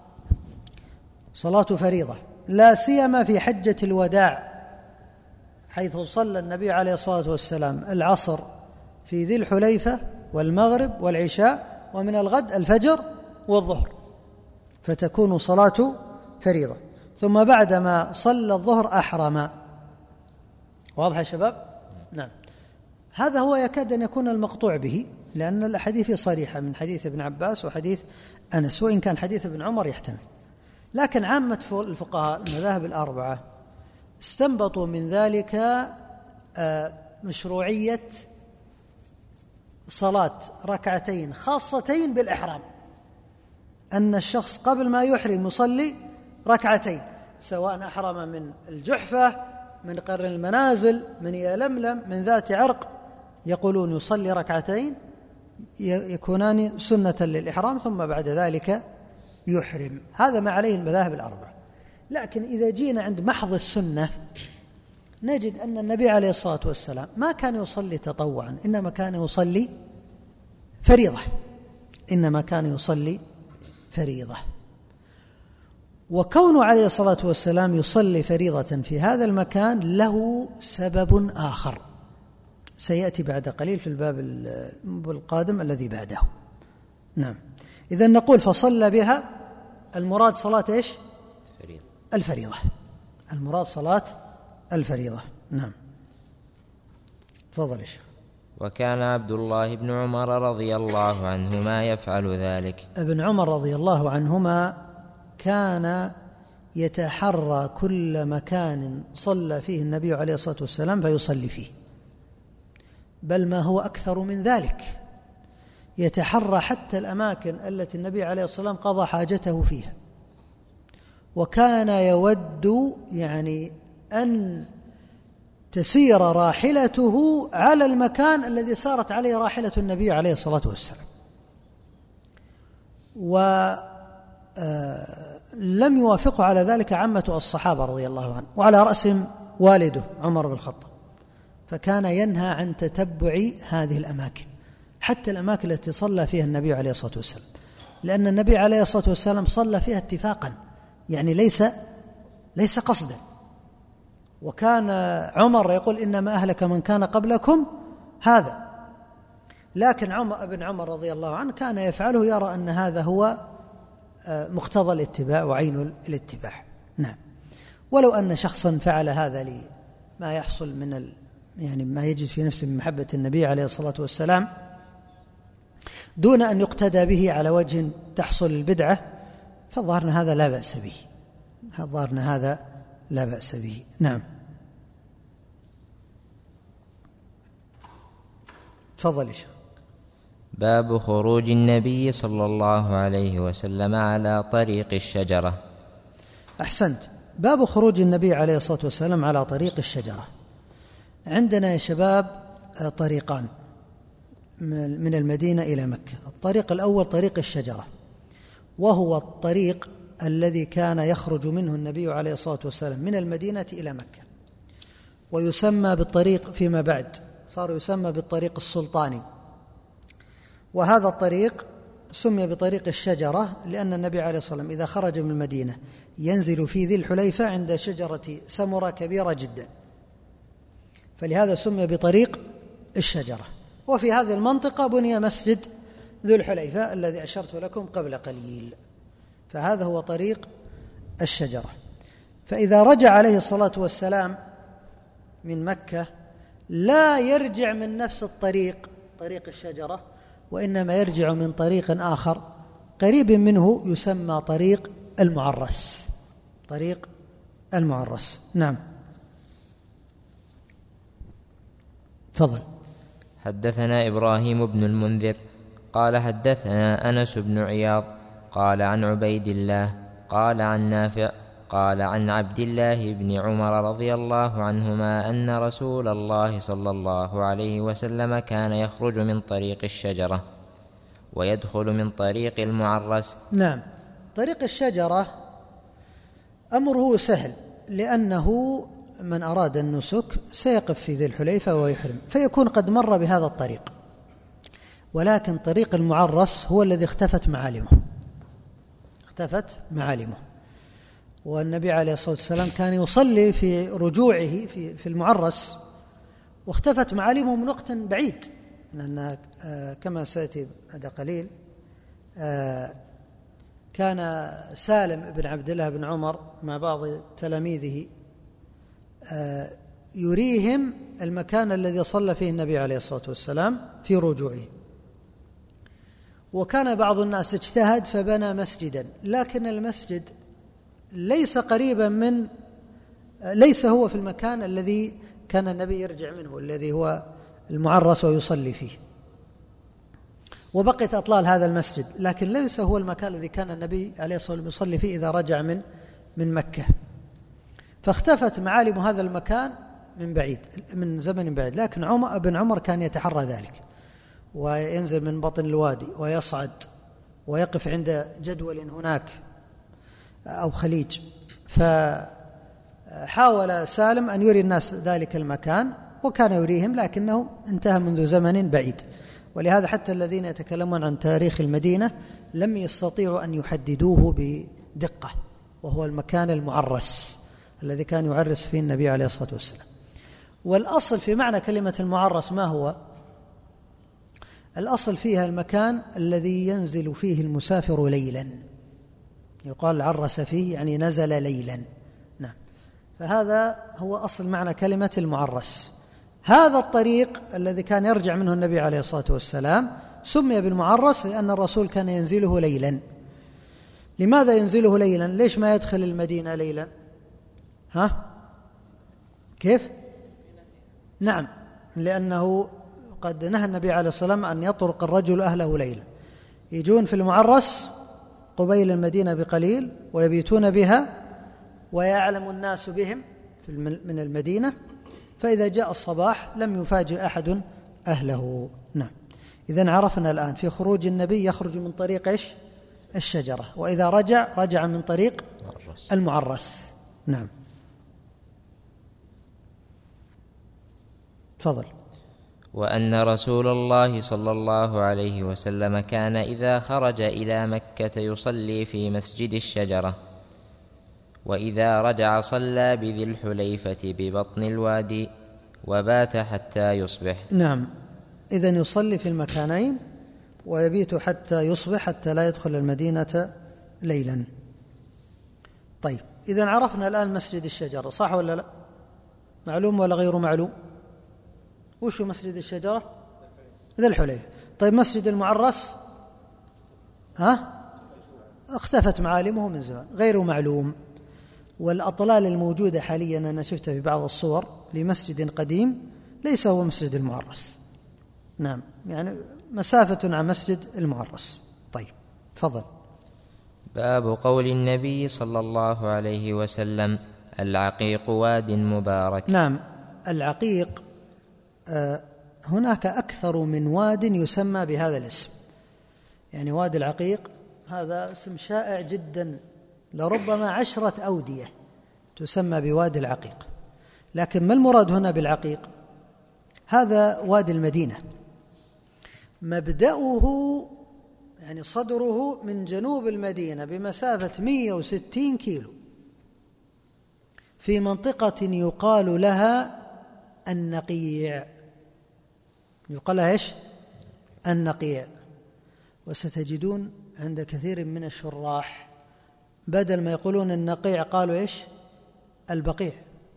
صلاة فريضة، لا سيما في حجة الوداع حيث صلى النبي عليه الصلاة والسلام العصر في ذي الحليفة والمغرب والعشاء، ومن الغد الفجر والظهر، فتكون صلاة فريضة. ثم بعدما صلى الظهر أحرم. واضح يا شباب؟ نعم. هذا هو يكاد أن يكون المقطوع به، لأن الأحاديث صريحة من حديث ابن عباس وحديث أنس، وإن كان حديث ابن عمر يحتمل. لكن عامة الفقهاء المذاهب الأربعة استنبطوا من ذلك مشروعية صلاة ركعتين خاصتين بالإحرام، أن الشخص قبل ما يحرم يصلي ركعتين، سواء أحرم من الجحفة، من قرن المنازل، من يلملم، من ذات عرق، يقولون يصلي ركعتين يكونان سنة للإحرام، ثم بعد ذلك يحرم. هذا ما عليه المذاهب الأربعة. لكن إذا جينا عند محض السنة نجد أن النبي عليه الصلاة والسلام ما كان يصلي تطوعا، إنما كان يصلي فريضة، إنما كان يصلي فريضة. وكونه عليه الصلاة والسلام يصلي فريضة في هذا المكان له سبب آخر سيأتي بعد قليل في الباب القادم الذي بعده. نعم. إذن نقول فصلى بها، المراد صلاة إيش؟ فريضة. الفريضة، المراد صلاة الفريضة. نعم. تفضل يا شيخ. وكان عبد الله بن عمر رضي الله عنهما يفعل ذلك. ابن عمر رضي الله عنهما كان يتحرى كل مكان صلى فيه النبي عليه الصلاة والسلام فيصلي فيه، بل ما هو أكثر من ذلك، يتحرى حتى الأماكن التي النبي عليه الصلاة والسلام قضى حاجته فيها. وكان يود يعني أن تسير راحلته على المكان الذي سارت عليه راحلة النبي عليه الصلاة والسلام. ولم يوافقه على ذلك عامة الصحابة رضي الله عنهم، وعلى رأسهم والده عمر بن الخطاب، فكان ينهى عن تتبع هذه الأماكن، حتى الأماكن التي صلى فيها النبي عليه الصلاة والسلام، لأن النبي عليه الصلاة والسلام صلى فيها اتفاقا، يعني ليس ليس قصدا. وكان عمر يقول إنما أهلك من كان قبلكم هذا، لكن عمر ابن عمر رضي الله عنه كان يفعله، يرى أن هذا هو مقتضى الاتباع وعين الاتباع. نعم. ولو أن شخصا فعل هذا لما يحصل من ال يعني ما يجد في نفسه من محبة النبي عليه الصلاة والسلام دون أن يقتدى به على وجه تحصل البدعة، فظهرنا هذا لا بأس به، ظهرنا هذا لا بأس به. نعم. تفضل. باب خروج النبي صلى الله عليه وسلم على طريق الشجرة. أحسنت. باب خروج النبي عليه الصلاة والسلام على طريق الشجرة. عندنا يا شباب طريقان من المدينة إلى مكة. الطريق الأول طريق الشجرة، وهو الطريق الذي كان يخرج منه النبي عليه الصلاة والسلام من المدينة إلى مكة، ويسمى بالطريق فيما بعد صار يسمى بالطريق السلطاني. وهذا الطريق سمي بطريق الشجرة لأن النبي عليه الصلاة والسلام إذا خرج من المدينة ينزل في ذي الحليفة عند شجرة سمرة كبيرة جدا، فلهذا سمي بطريق الشجرة. وفي هذه المنطقة بني مسجد ذو الحليفة الذي أشرت لكم قبل قليل، فهذا هو طريق الشجرة. فإذا رجع عليه الصلاة والسلام من مكة لا يرجع من نفس الطريق طريق الشجرة، وإنما يرجع من طريق آخر قريب منه يسمى طريق المعرس. طريق المعرس. نعم. تفضل. حدثنا إبراهيم بن المنذر قال حدثنا أنس بن عياض قال عن عبيد الله قال عن نافع قال عن عبد الله بن عمر رضي الله عنهما أن رسول الله صلى الله عليه وسلم كان يخرج من طريق الشجرة ويدخل من طريق المعرس. نعم. طريق الشجرة أمره سهل، لأنه من أراد النسك سيقف في ذي الحليفة ويحرم، فيكون قد مر بهذا الطريق. ولكن طريق المعرس هو الذي اختفت معالمه اختفت معالمه والنبي عليه الصلاة والسلام كان يصلي في رجوعه في في المعرس واختفت معالمه من وقت بعيد، لأن كما سيأتي بعد قليل كان سالم بن عبد الله بن عمر مع بعض تلاميذه يريهم المكان الذي صلى فيه النبي عليه الصلاة والسلام في رجوعه. وكان بعض الناس اجتهد فبنى مسجدا، لكن المسجد ليس قريبا من ليس هو في المكان الذي كان النبي يرجع منه الذي هو المعرس ويصلي فيه، وبقيت أطلال هذا المسجد، لكن ليس هو المكان الذي كان النبي عليه الصلاة والسلام يصلي فيه إذا رجع من من مكة. فاختفت معالم هذا المكان من بعيد من زمن بعيد، لكن عمر ابن عمر كان يتحرى ذلك وينزل من بطن الوادي ويصعد ويقف عند جدول هناك أو خليج. فحاول سالم أن يري الناس ذلك المكان وكان يريهم، لكنه انتهى منذ زمن بعيد. ولهذا حتى الذين يتكلمون عن تاريخ المدينة لم يستطيعوا أن يحددوه بدقة، وهو المكان المعرس الذي كان يعرس فيه النبي عليه الصلاة والسلام. والأصل في معنى كلمة المعرس ما هو؟ الأصل فيها المكان الذي ينزل فيه المسافر ليلا، يقال عرس فيه يعني نزل ليلا. نعم. فهذا هو أصل معنى كلمة المعرس. هذا الطريق الذي كان يرجع منه النبي عليه الصلاة والسلام سمي بالمعرس لأن الرسول كان ينزله ليلا. لماذا ينزله ليلا؟ ليش ما يدخل المدينة ليلا؟ ها؟ كيف؟ نعم، لأنه قد نهى النبي عليه الصلاة والسلام أن يطرق الرجل أهله ليلا. يجون في المعرس قبيل المدينة بقليل ويبيتون بها ويعلم الناس بهم من المدينة، فإذا جاء الصباح لم يفاجئ أحد أهله. نعم. إذن عرفنا الآن في خروج النبي يخرج من طريق إيش؟ الشجرة، وإذا رجع رجع من طريق المعرس. نعم. تفضل. وأن رسول الله صلى الله عليه وسلم كان إذا خرج إلى مكة يصلي في مسجد الشجرة، وإذا رجع صلى بذي الحليفة ببطن الوادي وبات حتى يصبح. نعم، إذن يصلي في المكانين ويبيت حتى يصبح، حتى لا يدخل المدينة ليلا. طيب، إذن عرفنا الآن مسجد الشجرة، صح ولا لا؟ معلوم ولا غير معلوم؟ وش مسجد الشجرة؟ ذي الحليفة. طيب مسجد المعرس ها؟ اختفت معالمه من زمان، غير معلوم. والأطلال الموجودة حاليا أنا شفتها في بعض الصور لمسجد قديم ليس هو مسجد المعرس. نعم، يعني مسافة عن مسجد المعرس. طيب تفضل. باب قول النبي صلى الله عليه وسلم: العقيق واد مبارك. نعم، العقيق آه هناك أكثر من واد يسمى بهذا الاسم، يعني وادي العقيق هذا اسم شائع جدا، لربما عشرة أودية تسمى بوادي العقيق. لكن ما المراد هنا بالعقيق؟ هذا وادي المدينة، مبدأه يعني صدره من جنوب المدينة بمسافة مئة وستين كيلو، في منطقة يقال لها النقيع. يقال لها إيش؟ النقيع. وستجدون عند كثير من الشراح بدل ما يقولون النقيع قالوا إيش؟ البقيع.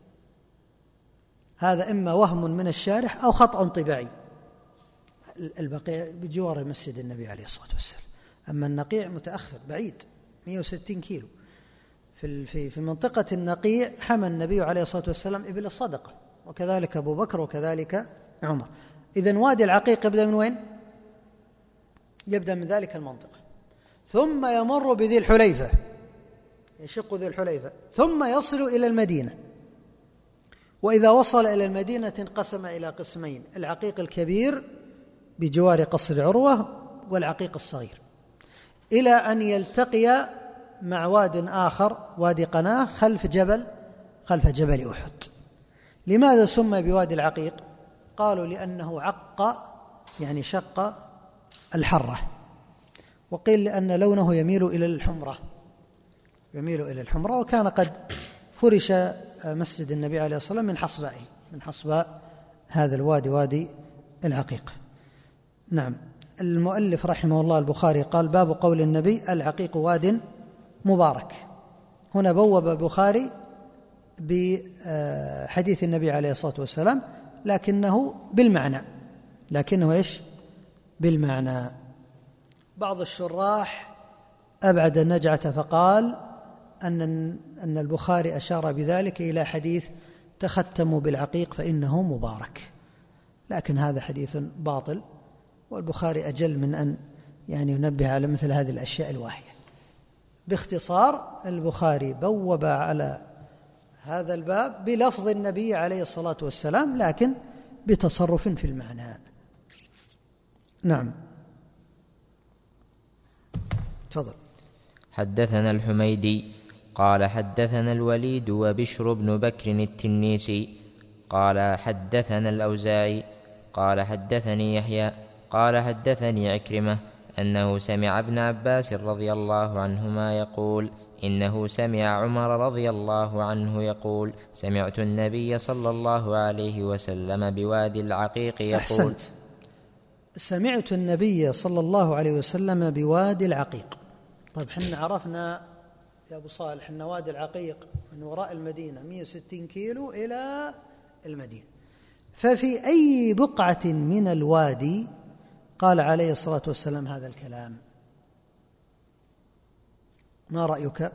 هذا إما وهم من الشارح أو خطأ طباعي. البقيع بجوار مسجد النبي عليه الصلاة والسلام، أما النقيع متأخر بعيد مئة وستين كيلو. في في في منطقة النقيع حمى النبي عليه الصلاة والسلام إبل الصدقة، وكذلك أبو بكر وكذلك عمر. إذن وادي العقيق يبدأ من وين؟ يبدأ من ذلك المنطقة، ثم يمر بذي الحليفة، يشق ذي الحليفة، ثم يصل إلى المدينة. وإذا وصل إلى المدينة انقسم إلى قسمين: العقيق الكبير بجوار قصر عروة، والعقيق الصغير، إلى أن يلتقي مع واد آخر، وادي قناه، خلف جبل خلف جبل أحد. لماذا سمى بوادي العقيق؟ قالوا لأنه عق، يعني شق الحرة، وقيل لأن لونه يميل إلى الحمرة، يميل إلى الحمرة. وكان قد فرش مسجد النبي عليه الصلاة والسلام من حصبائه، من حصباء هذا الوادي، وادي العقيق. نعم. المؤلف رحمه الله البخاري قال: باب قول النبي: العقيق واد مبارك. هنا بوب البخاري بحديث النبي عليه الصلاة والسلام، لكنه بالمعنى، لكنه إيش؟ بالمعنى. بعض الشراح أبعد النجعة فقال أن أن البخاري أشار بذلك إلى حديث: تختموا بالعقيق فإنه مبارك، لكن هذا حديث باطل، والبخاري أجل من أن يعني ينبه على مثل هذه الأشياء الواهية. باختصار، البخاري بوب على هذا الباب بلفظ النبي عليه الصلاة والسلام، لكن بتصرف في المعنى. نعم، تفضل. حدثنا الحميدي قال حدثنا الوليد وبشر بن بكر التنيسي قال حدثنا الأوزاعي قال حدثني يحيى قال حدثني عكرمة أنه سمع ابن عباس رضي الله عنهما يقول: إنه سمع عمر رضي الله عنه يقول: سمعت النبي صلى الله عليه وسلم بوادي العقيق يقول. أحسنت. سمعت النبي صلى الله عليه وسلم بوادي العقيق. طيب، حنا عرفنا يا أبو صالح أن وادي العقيق من وراء المدينة مئة وستين كيلو إلى المدينة، ففي أي بقعة من الوادي قال عليه الصلاة والسلام هذا الكلام؟ ما رأيك؟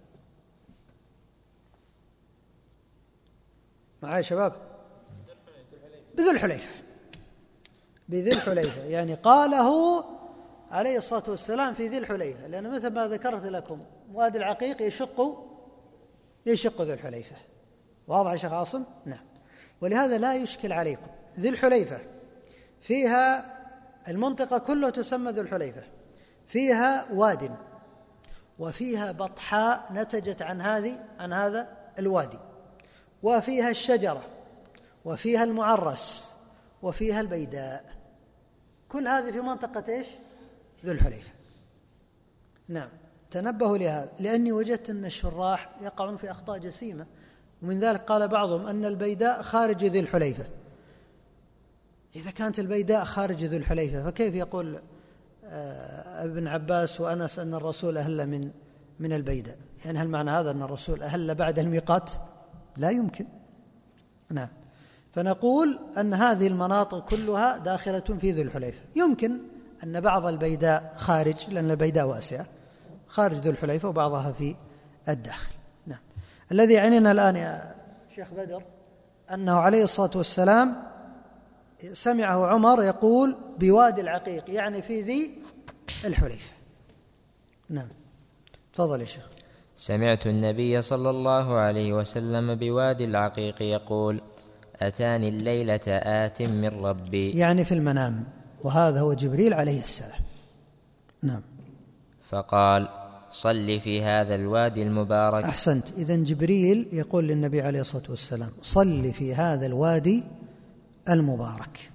معايا شباب؟ بذي الحليفة، بذي الحليفة، يعني قاله عليه الصلاة والسلام في ذي الحليفة، لأن مثل ما ذكرت لكم وادي العقيق يشق يشق ذي الحليفة. واضح يا شيخ عاصم؟ نعم. ولهذا لا يشكل عليكم، ذي الحليفة فيها المنطقة كلها تسمى ذي الحليفة، فيها واد، وفيها بطحاء نتجت عن هذه عن هذا الوادي، وفيها الشجرة، وفيها المعرس، وفيها البيداء. كل هذه في منطقة إيش؟ ذو الحليفة. نعم. تنبهوا لهذا، لأني وجدت أن الشراح يقعون في أخطاء جسيمة، ومن ذلك قال بعضهم أن البيداء خارج ذي الحليفة. إذا كانت البيداء خارج ذي الحليفة فكيف يقول ابن عباس وأنس أن الرسول أهل من من البيداء؟ يعني هل معنى هذا أن الرسول أهل بعد الميقات؟ لا يمكن. نعم. فنقول أن هذه المناطق كلها داخلة في ذي الحليفة. يمكن أن بعض البيداء خارج، لأن البيداء واسعة، خارج ذي الحليفة وبعضها في الداخل. نعم. الذي يعنينا الآن يا شيخ بدر أنه عليه الصلاة والسلام سمعه عمر يقول بوادي العقيق، يعني في ذي الحليفة. نعم. تفضل يا شيخ. سمعت النبي صلى الله عليه وسلم بوادي العقيق يقول: أتاني الليلة آت من ربي، يعني في المنام، وهذا هو جبريل عليه السلام. نعم. فقال: صل في هذا الوادي المبارك. أحسنت. إذن جبريل يقول للنبي عليه الصلاة والسلام: صل في هذا الوادي المبارك،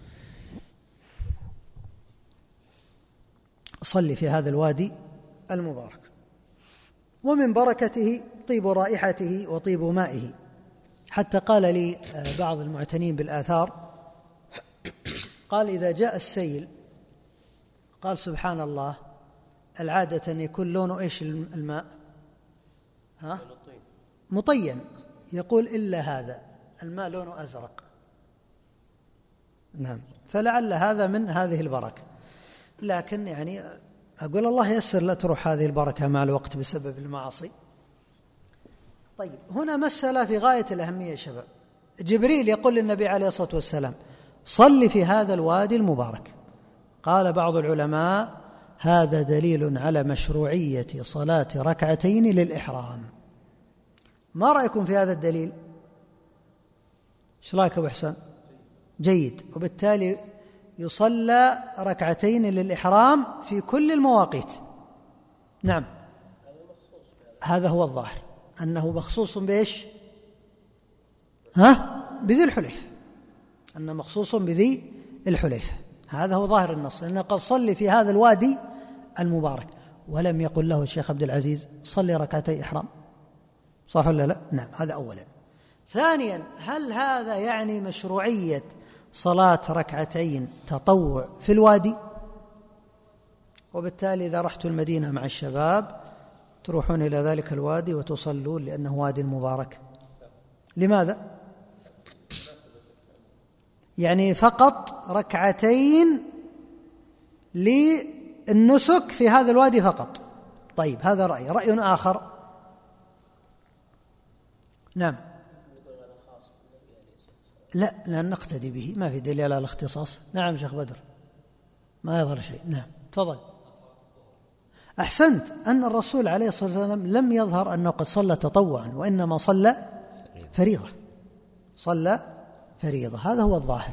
صل في هذا الوادي المبارك. ومن بركته طيب رائحته وطيب مائه، حتى قال لي بعض المعتنين بالآثار، قال إذا جاء السيل قال سبحان الله، العادة أن يكون لونه إيش الماء؟ ها؟ مطين. يقول إلا هذا الماء لونه أزرق. نعم. فلعل هذا من هذه البركة، لكن يعني أقول الله يسر لا تروح هذه البركة مع الوقت بسبب المعاصي. طيب، هنا مسألة في غاية الأهمية يا شباب. جبريل يقول للنبي عليه الصلاة والسلام: صل في هذا الوادي المبارك. قال بعض العلماء: هذا دليل على مشروعية صلاة ركعتين للإحرام. ما رأيكم في هذا الدليل؟ ايش رايك أبو حسن؟ جيد. وبالتالي يصلى ركعتين للإحرام في كل المواقيت. نعم، هذا هو الظاهر، أنه مخصوص بإيش؟ ها؟ بذي الحليفة، أنه مخصوص بذي الحليفة. هذا هو ظاهر النص، لأنه قال صلي في هذا الوادي المبارك، ولم يقل له الشيخ عبد العزيز صلي ركعتي إحرام. صح ولا لا؟ نعم. هذا أولا. ثانيا، هل هذا يعني مشروعية صلاة ركعتين تطوع في الوادي؟ وبالتالي إذا رحت المدينة مع الشباب تروحون إلى ذلك الوادي وتصلون لأنه وادي مبارك. لماذا؟ يعني فقط ركعتين للنسك في هذا الوادي فقط. طيب، هذا رأي. رأي آخر. نعم. لا، لن نقتدي به، ما في دليل على الاختصاص. نعم شيخ بدر، ما يظهر شيء. نعم تفضل. أحسنت. أن الرسول عليه الصلاة والسلام لم يظهر أنه قد صلى تطوعا، وإنما صلى فريضة، صلى فريضة. هذا هو الظاهر.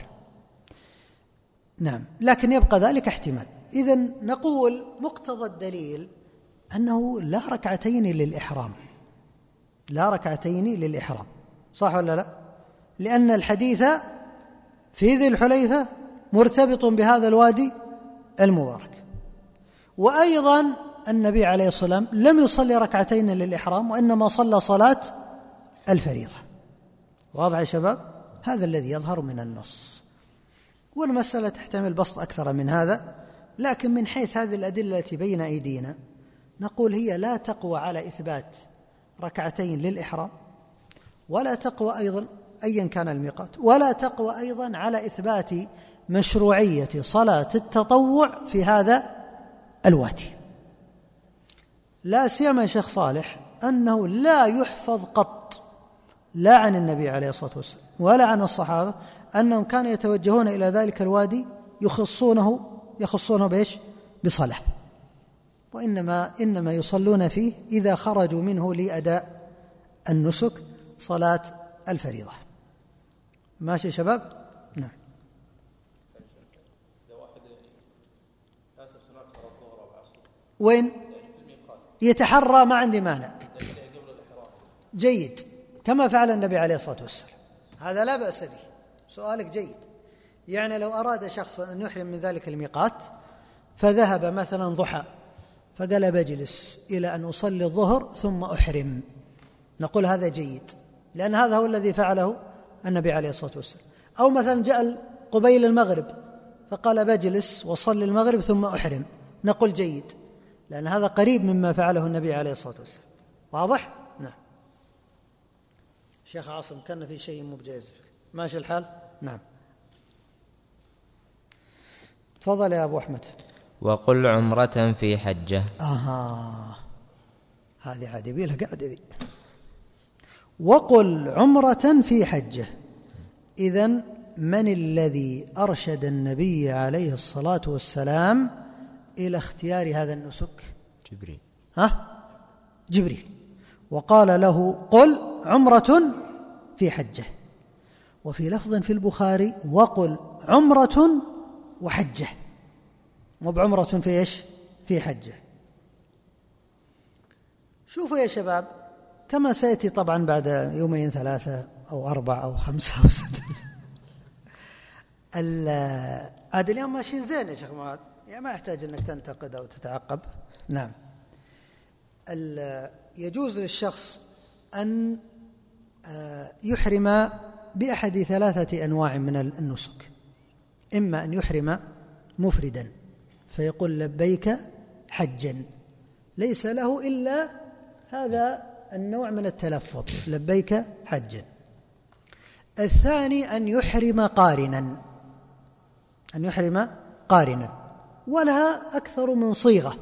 نعم. لكن يبقى ذلك احتمال. إذن نقول مقتضى الدليل أنه لا ركعتين للإحرام، لا ركعتين للإحرام. صح ولا لا؟ لأن الحديث في ذي الحليفة مرتبط بهذا الوادي المبارك. وأيضا النبي عليه الصلاة والسلام لم يصلي ركعتين للإحرام، وإنما صلى صلاة الفريضة. واضح يا شباب؟ هذا الذي يظهر من النص. والمسألة تحتمل بسط أكثر من هذا، لكن من حيث هذه الأدلة التي بين أيدينا نقول هي لا تقوى على إثبات ركعتين للإحرام، ولا تقوى أيضا أيا كان الميقات، ولا تقوى أيضا على إثبات مشروعية صلاة التطوع في هذا الوادي. لا سيما يا شيخ صالح أنه لا يحفظ قط لا عن النبي عليه الصلاة والسلام ولا عن الصحابة أنهم كانوا يتوجهون إلى ذلك الوادي يخصونه يخصونه بإيش؟ بصلاة، وإنما إنما يصلون فيه إذا خرجوا منه لأداء النسك، صلاة الفريضة. ماشي يا شباب؟ نعم. وين يتحرى ما عندي مانع. جيد، كما فعل النبي عليه الصلاة والسلام، هذا لا بأس به. سؤالك جيد. يعني لو أراد شخص أن يحرم من ذلك الميقات فذهب مثلا ضحى فقال بجلس إلى أن أصلي الظهر ثم أحرم، نقول هذا جيد، لأن هذا هو الذي فعله النبي عليه الصلاة والسلام. أو مثلا جاء قبيل المغرب فقال بجلس وصلي المغرب ثم أحرم، نقول جيد، لأن هذا قريب مما فعله النبي عليه الصلاة والسلام. واضح؟ نعم. شيخ عاصم كان في شيء مو بجائز، ماشي الحال؟ نعم. تفضل يا أبو أحمد. وقل عمرة في حجة. آها، هذه عادي بيلها قاعدة ذي. وقل عمرة في حجة. إذن من الذي أرشد النبي عليه الصلاة والسلام إلى اختيار هذا النسك؟ جبريل. ها؟ جبريل. وقال له قل عمرة في حجة. وفي لفظ في البخاري وقل عمرة وحجة، مو بعمرة في إيش؟ في حجة. شوفوا يا شباب، كما سيأتي طبعا بعد يومين ثلاثة أو أربعة أو خمسة أو ستة عاد اليوم ماشيين زين يا شيخ معاذ، يعني ما يحتاج أنك تنتقد أو تتعقب. نعم. يجوز للشخص أن يحرم بأحد ثلاثة أنواع من النسك، إما أن يحرم مفردا فيقول لبيك حجا، ليس له إلا هذا النوع من التلفظ لبيك حجا. الثاني أن يحرم قارنا، أن يحرم قارنا، ولها أكثر من صيغة،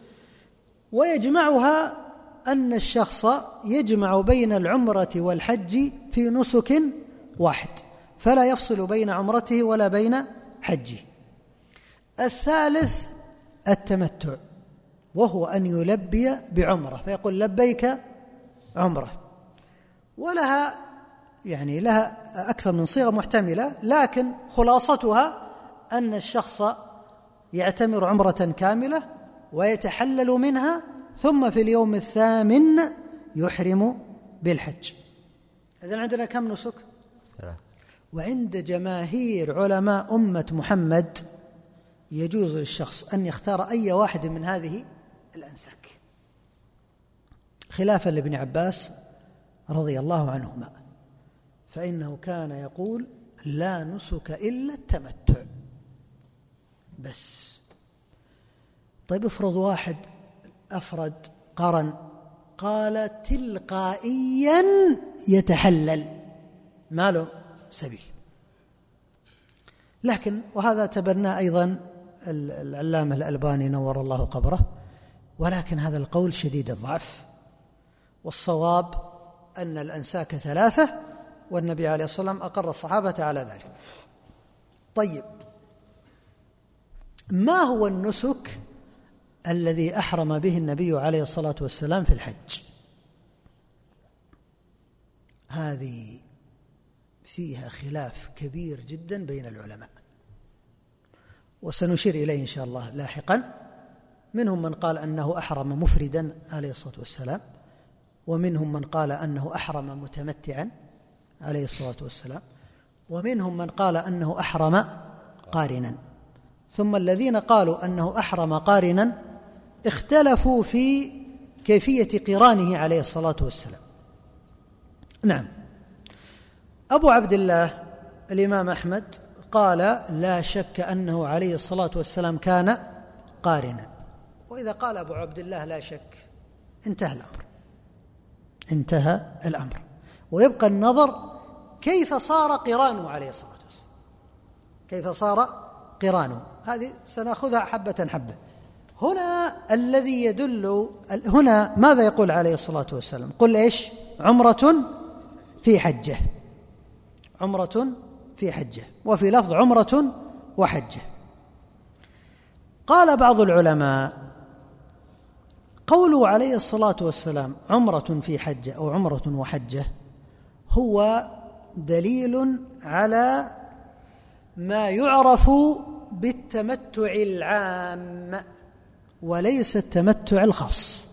ويجمعها أن الشخص يجمع بين العمرة والحج في نسك واحد، فلا يفصل بين عمرته ولا بين حجه. الثالث التمتع، وهو أن يلبي بعمرة فيقول لبيك عمرة، ولها يعني لها أكثر من صيغة محتملة، لكن خلاصتها أن الشخص يعتمر عمرة كاملة ويتحلل منها، ثم في اليوم الثامن يحرم بالحج. إذن عندنا كم نسك؟ ثلاث. وعند جماهير علماء أمة محمد يجوز للشخص أن يختار أي واحد من هذه الأنساك، خلافا لابن عباس رضي الله عنهما، فإنه كان يقول لا نسك إلا التمتع بس. طيب افرض واحد أفرد قرن، قال تلقائيا يتحلل، ما له سبيل. لكن وهذا تبناه أيضا العلامة الألباني نور الله قبره، ولكن هذا القول شديد الضعف، والصواب أن الأنساك ثلاثة، والنبي عليه الصلاة والسلام أقر الصحابة على ذلك. طيب، ما هو النسك الذي أحرم به النبي عليه الصلاة والسلام في الحج؟ هذه فيها خلاف كبير جدا بين العلماء، وسنشير إليه إن شاء الله لاحقا. منهم من قال أنه أحرم مفردا عليه الصلاة والسلام، ومنهم من قال أنه أحرم متمتعا عليه الصلاة والسلام، ومنهم من قال أنه أحرم قارنا. ثم الذين قالوا أنه أحرم قارنا اختلفوا في كيفية قرانه عليه الصلاة والسلام. نعم. أبو عبد الله الإمام أحمد قال لا شك أنه عليه الصلاة والسلام كان قارنا، وإذا قال أبو عبد الله لا شك انتهى الأمر، انتهى الأمر، ويبقى النظر كيف صار قرانه عليه الصلاة والسلام، كيف صار قرانه، هذه سنأخذها حبة حبة. هنا الذي يدل، هنا ماذا يقول عليه الصلاة والسلام؟ قل إيش؟ عمرة في حجة، عمرة في حجة، وفي لفظ عمرة وحجة. قال بعض العلماء قوله عليه الصلاة والسلام عمرة في حجة أو عمرة وحجة هو دليل على ما يعرف بالتمتع العام وليس التمتع الخاص.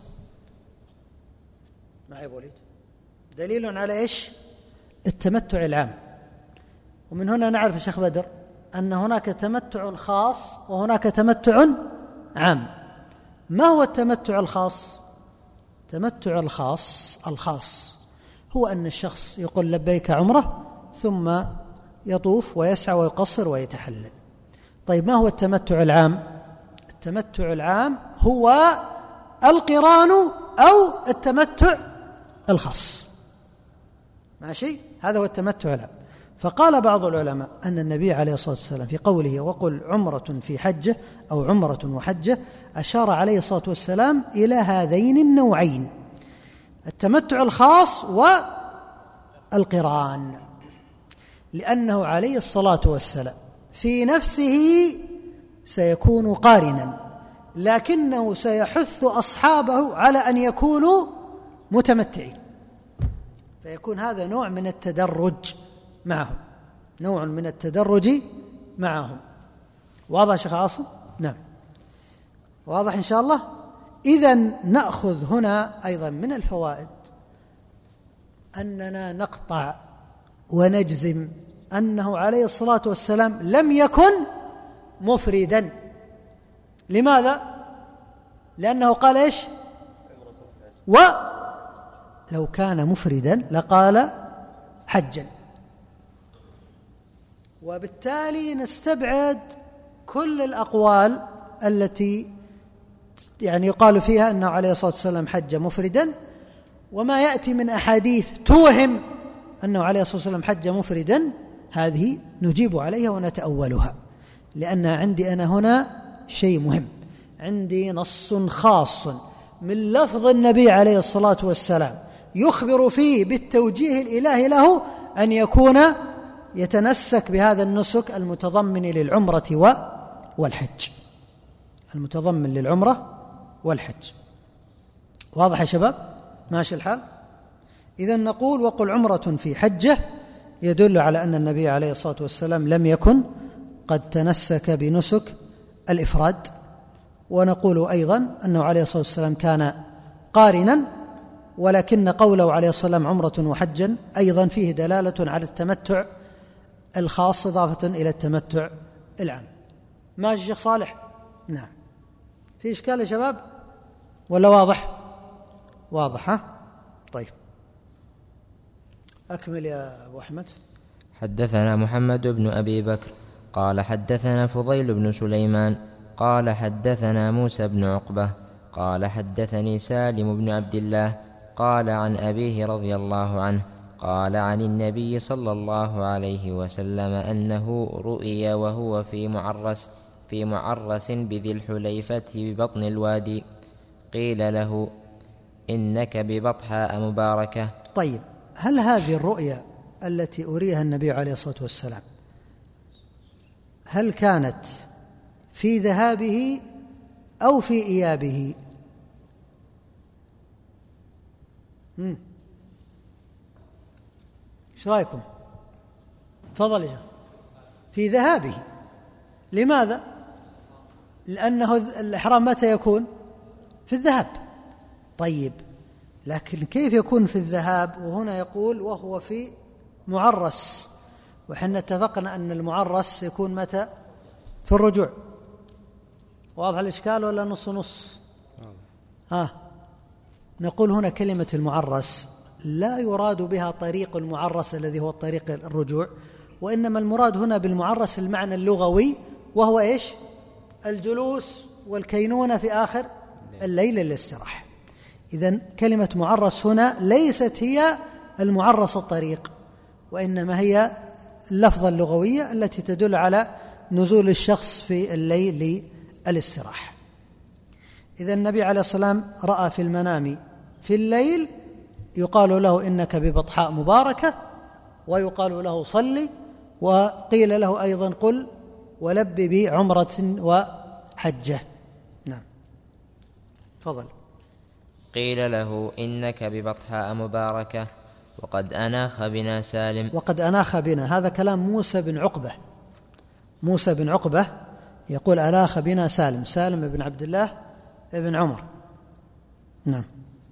معي بوليد؟ دليل على إيش؟ التمتع العام. ومن هنا نعرف يا شيخ بدر أن هناك تمتع خاص وهناك تمتع عام. ما هو التمتع الخاص؟ التمتع الخاص الخاص هو أن الشخص يقول لبيك عمره ثم يطوف ويسعى ويقصر ويتحلل. طيب ما هو التمتع العام؟ التمتع العام هو القران أو التمتع الخاص. ماشي؟ هذا هو التمتع العام. فقال بعض العلماء أن النبي عليه الصلاة والسلام في قوله وقل عمرة في حجة أو عمرة وحجة أشار عليه الصلاة والسلام إلى هذين النوعين، التمتع الخاص والقران، لأنه عليه الصلاة والسلام في نفسه سيكون قارنا، لكنه سيحث أصحابه على أن يكونوا متمتعين، فيكون هذا نوع من التدرج معهم، نوع من التدرج معهم. واضح شيخ عاصم؟ نعم واضح إن شاء الله. إذن نأخذ هنا أيضا من الفوائد أننا نقطع ونجزم أنه عليه الصلاة والسلام لم يكن مفردا. لماذا؟ لأنه قال إيش؟ ولو كان مفردا لقال حجا، وبالتالي نستبعد كل الأقوال التي يعني يقال فيها أنه عليه الصلاة والسلام حج مفردا، وما يأتي من أحاديث توهم أنه عليه الصلاة والسلام حج مفردا هذه نجيب عليها ونتأولها، لأن عندي أنا هنا شيء مهم، عندي نص خاص من لفظ النبي عليه الصلاة والسلام يخبر فيه بالتوجيه الإلهي له أن يكون يتنسك بهذا النسك المتضمن للعمرة والحج، المتضمن للعمرة والحج. واضح يا شباب؟ ماشي الحال؟ إذن نقول وقل عمرة في حجة يدل على أن النبي عليه الصلاة والسلام لم يكن قد تنسك بنسك الإفراد، ونقول أيضا أنه عليه الصلاة والسلام كان قارنا، ولكن قوله عليه الصلاة والسلام عمرة وحجا أيضا فيه دلالة على التمتع الخاص إضافة إلى التمتع العام. ماشي شيخ صالح؟ نعم. في إشكال يا شباب ولا واضح؟ واضح ها؟ طيب أكمل يا أبو أحمد. حدثنا محمد بن أبي بكر قال حدثنا فضيل بن سليمان قال حدثنا موسى بن عقبة قال حدثني سالم بن عبد الله قال عن أبيه رضي الله عنه قال عن النبي صلى الله عليه وسلم أنه رؤي وهو في معرس في معرس بذي الحليفة ببطن الوادي، قيل له إنك ببطحاء مباركة. طيب هل هذه الرؤيا التي أريها النبي عليه الصلاة والسلام هل كانت في ذهابه أو في إيابه؟ مم. ايش رايكم؟ تفضل يا في ذهابه. لماذا؟ لأنه الإحرام متى يكون؟ في الذهاب. طيب لكن كيف يكون في الذهاب وهنا يقول وهو في معرس، وحنا اتفقنا أن المعرس يكون متى؟ في الرجوع. واضح الإشكال ولا نص نص؟ ها نقول هنا كلمة المعرس لا يراد بها طريق المعرس الذي هو الطريق الرجوع، وإنما المراد هنا بالمعرس المعنى اللغوي، وهو إيش؟ الجلوس والكينونة في آخر الليل للاستراحة. إذن كلمة معرس هنا ليست هي المعرس الطريق، وإنما هي اللفظة اللغوية التي تدل على نزول الشخص في الليل للاستراحة. إذن النبي عليه الصلاة والسلام رأى في المنام في الليل يقال له إنك ببطحاء مباركة، ويقال له صلي، وقيل له أيضا قل ولب بعمرة وحجة. نعم فضل. قيل له إنك ببطحاء مباركة وقد أناخ بنا سالم. وقد أناخ بنا هذا كلام موسى بن عقبة. موسى بن عقبة يقول أناخ بنا سالم، سالم بن عبد الله بن عمر. نعم.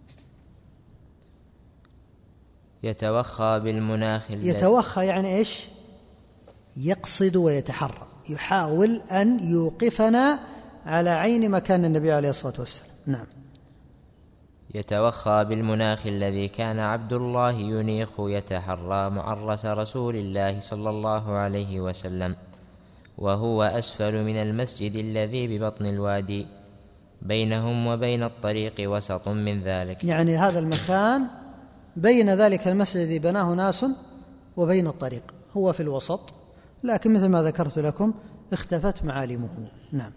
يتوخى بالمناخ. يتوخى يعني إيش؟ يقصد ويتحرى، يحاول أن يوقفنا على عين مكان النبي عليه الصلاة والسلام. نعم. يتوخى بالمناخ الذي كان عبد الله ينيخ يتحرى معرس رسول الله صلى الله عليه وسلم، وهو أسفل من المسجد الذي ببطن الوادي، بينهم وبين الطريق وسط من ذلك. يعني هذا المكان بين ذلك المسجد الذي بناه ناس وبين الطريق، هو في الوسط، لكن مثل ما ذكرت لكم اختفت معالمه. نعم.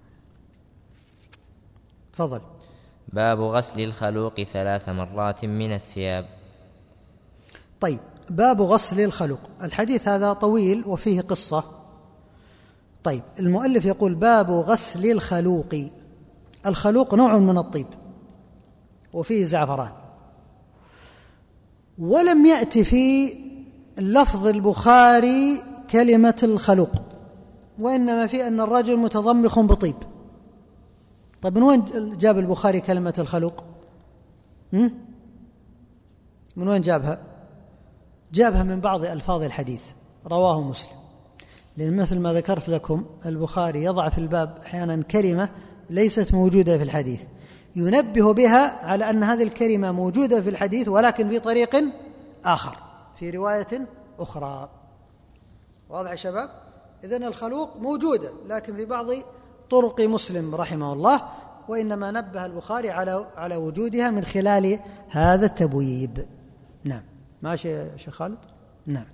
فضل. باب غسل الخلوق ثلاث مرات من الثياب. طيب، باب غسل الخلوق. الحديث هذا طويل وفيه قصة. طيب، المؤلف يقول باب غسل الخلوق. الخلوق نوع من الطيب وفيه زعفران، ولم يأتي في لفظ البخاري كلمة الخلوق، وإنما في أن الرجل متضمخ بطيب. طيب، من وين جاب البخاري كلمة الخلوق؟ من وين جابها؟ جابها من بعض ألفاظ الحديث رواه مسلم، لأن مثل ما ذكرت لكم البخاري يضع في الباب أحيانا كلمة ليست موجودة في الحديث، ينبه بها على أن هذه الكلمة موجودة في الحديث ولكن في طريق آخر، في رواية أخرى. واضح يا شباب؟ إذن الخلوق موجودة لكن في بعض طرق مسلم رحمه الله، وإنما نبه البخاري على على وجودها من خلال هذا التبويب. نعم. ماشي يا شيخ خالد؟ نعم.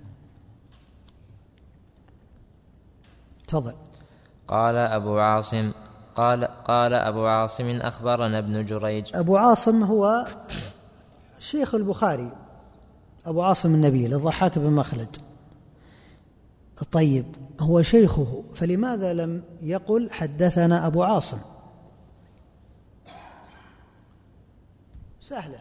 تفضل. قال أبو عاصم قال قال أبو عاصم أخبرنا ابن جريج. أبو عاصم هو شيخ البخاري، أبو عاصم النبيل الضحاك بن مخلد. طيب، هو شيخه، فلماذا لم يقل حدثنا أبو عاصم؟ سهلة،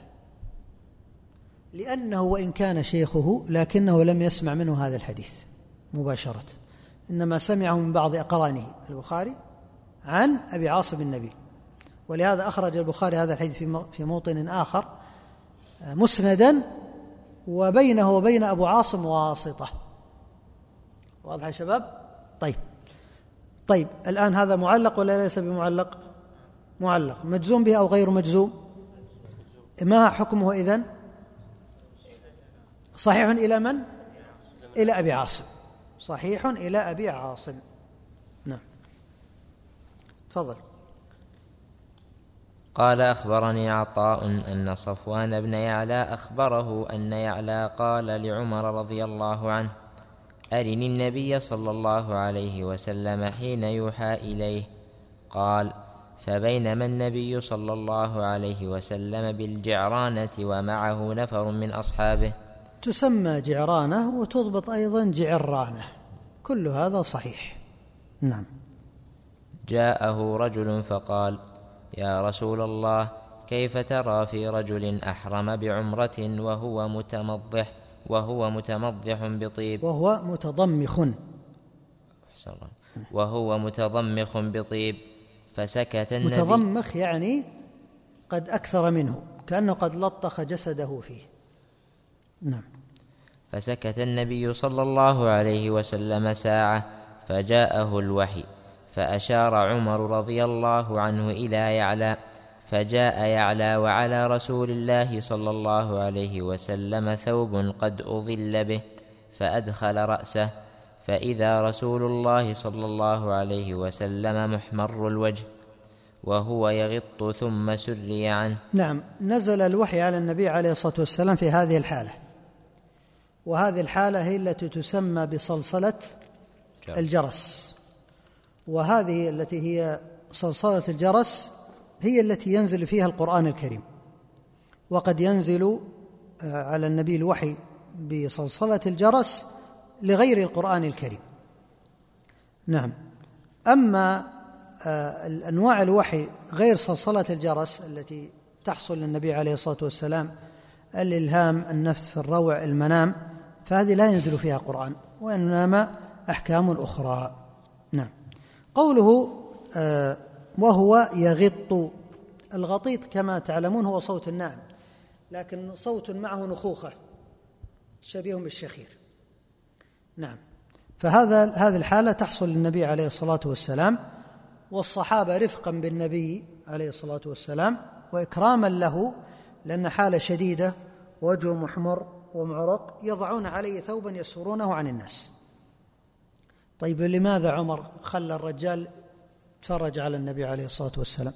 لأنه وإن كان شيخه لكنه لم يسمع منه هذا الحديث مباشرة، إنما سمعه من بعض أقرانه البخاري عن أبي عاصم النبيل، ولهذا أخرج البخاري هذا الحديث في موطن آخر مسندا وبينه وبين أبو عاصم واسطة. واضح يا شباب؟ طيب طيب الآن هذا معلق ولا ليس بمعلق؟ معلق. مجزوم به أو غير مجزوم؟ ما حكمه إذن؟ صحيح إلى من؟ إلى أبي عاصم. صحيح إلى أبي عاصم. نعم. تفضل. قال أخبرني عطاء أن صفوان بن يعلى أخبره أن يعلى قال لعمر رضي الله عنه: أرني النبي صلى الله عليه وسلم حين يوحى إليه. قال: فبينما النبي صلى الله عليه وسلم بالجعرانة ومعه نفر من أصحابه. تسمى جعرانة وتضبط أيضا جعرانة، كل هذا صحيح. نعم. جاءه رجل فقال: يا رسول الله، كيف ترى في رجل أحرم بعمرة وهو متمضح وهو متمضح بطيب وهو متضمخ وهو متضمخ بطيب فسكت النبي. متضمخ يعني قد أكثر منه، كأنه قد لطخ جسده فيه. نعم. فسكت النبي صلى الله عليه وسلم ساعة، فجاءه الوحي، فأشار عمر رضي الله عنه إلى يعلى، فجاء يعلى وعلى رسول الله صلى الله عليه وسلم ثوب قد أظل به، فأدخل رأسه، فإذا رسول الله صلى الله عليه وسلم محمر الوجه وهو يغط ثم سري عنه. نعم. نزل الوحي على النبي عليه الصلاة والسلام في هذه الحالة، وهذه الحالة هي التي تسمى بصلصلة الجرس، وهذه التي هي صلصلة الجرس هي التي ينزل فيها القرآن الكريم، وقد ينزل على النبي الوحي بصلصلة الجرس لغير القرآن الكريم. نعم. أما الأنواع الوحي غير صلصلة الجرس التي تحصل للنبي عليه الصلاة والسلام، الإلهام، النفث في الروع، المنام، فهذه لا ينزل فيها قرآن، وإنما أحكام أخرى. نعم. قوله آه وهو يغط، الغطيط كما تعلمون هو صوت النعم، لكن صوت معه نخوخة شبيه بالشخير. نعم. فهذا هذه الحالة تحصل للنبي عليه الصلاة والسلام، والصحابة رفقا بالنبي عليه الصلاة والسلام وإكراما له، لأن حالة شديدة وجهه محمر ومعرق، يضعون عليه ثوبا يسرونه عن الناس. طيب لماذا عمر خلى الرجال تفرج على النبي عليه الصلاة والسلام؟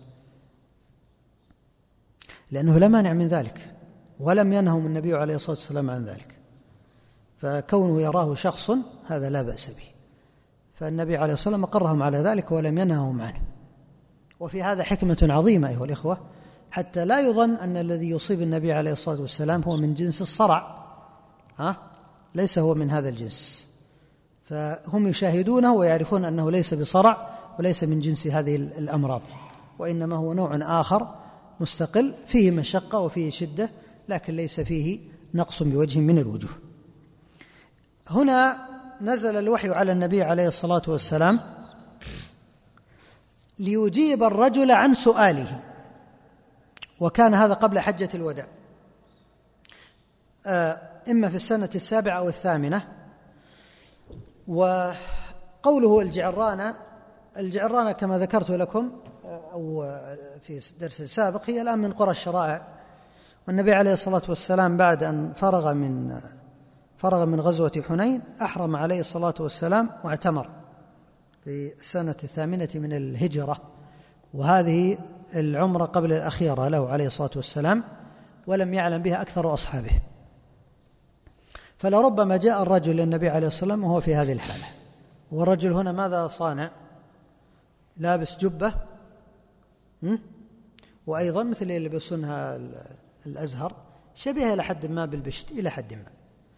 لأنه لا مانع من ذلك، ولم ينههم النبي عليه الصلاة والسلام عن ذلك، فكونه يراه شخص هذا لا بأس به، فالنبي عليه الصلاة والسلام أقرهم على ذلك ولم ينههم عنه. وفي هذا حكمة عظيمة أيها الإخوة، حتى لا يظن أن الذي يصيب النبي عليه الصلاة والسلام هو من جنس الصرع، ها؟ ليس هو من هذا الجنس، فهم يشاهدونه ويعرفون أنه ليس بصرع وليس من جنس هذه الأمراض، وإنما هو نوع آخر مستقل فيه مشقة وفيه شدة، لكن ليس فيه نقص بوجه من الوجوه. هنا نزل الوحي على النبي عليه الصلاة والسلام ليجيب الرجل عن سؤاله، وكان هذا قبل حجة الوداع، إما في السنة السابعة أو الثامنة. وقوله الجعرانة، الجعرانة كما ذكرت لكم أو في درس سابق هي الآن من قرى الشرائع، والنبي عليه الصلاة والسلام بعد أن فرغ من فرغ من غزوة حنين أحرم عليه الصلاة والسلام واعتمر في السنة الثامنة من الهجرة، وهذه العمرة قبل الأخيرة له عليه الصلاة والسلام، ولم يعلم بها أكثر أصحابه. فلربما جاء الرجل للنبي عليه الصلاة والسلام وهو في هذه الحالة، والرجل هنا ماذا صانع؟ لابس جبة، وأيضا مثل اللي يلبسونها الأزهر، شبيهة إلى حد ما بالبشت إلى حد ما،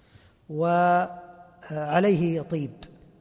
وعليه طيب.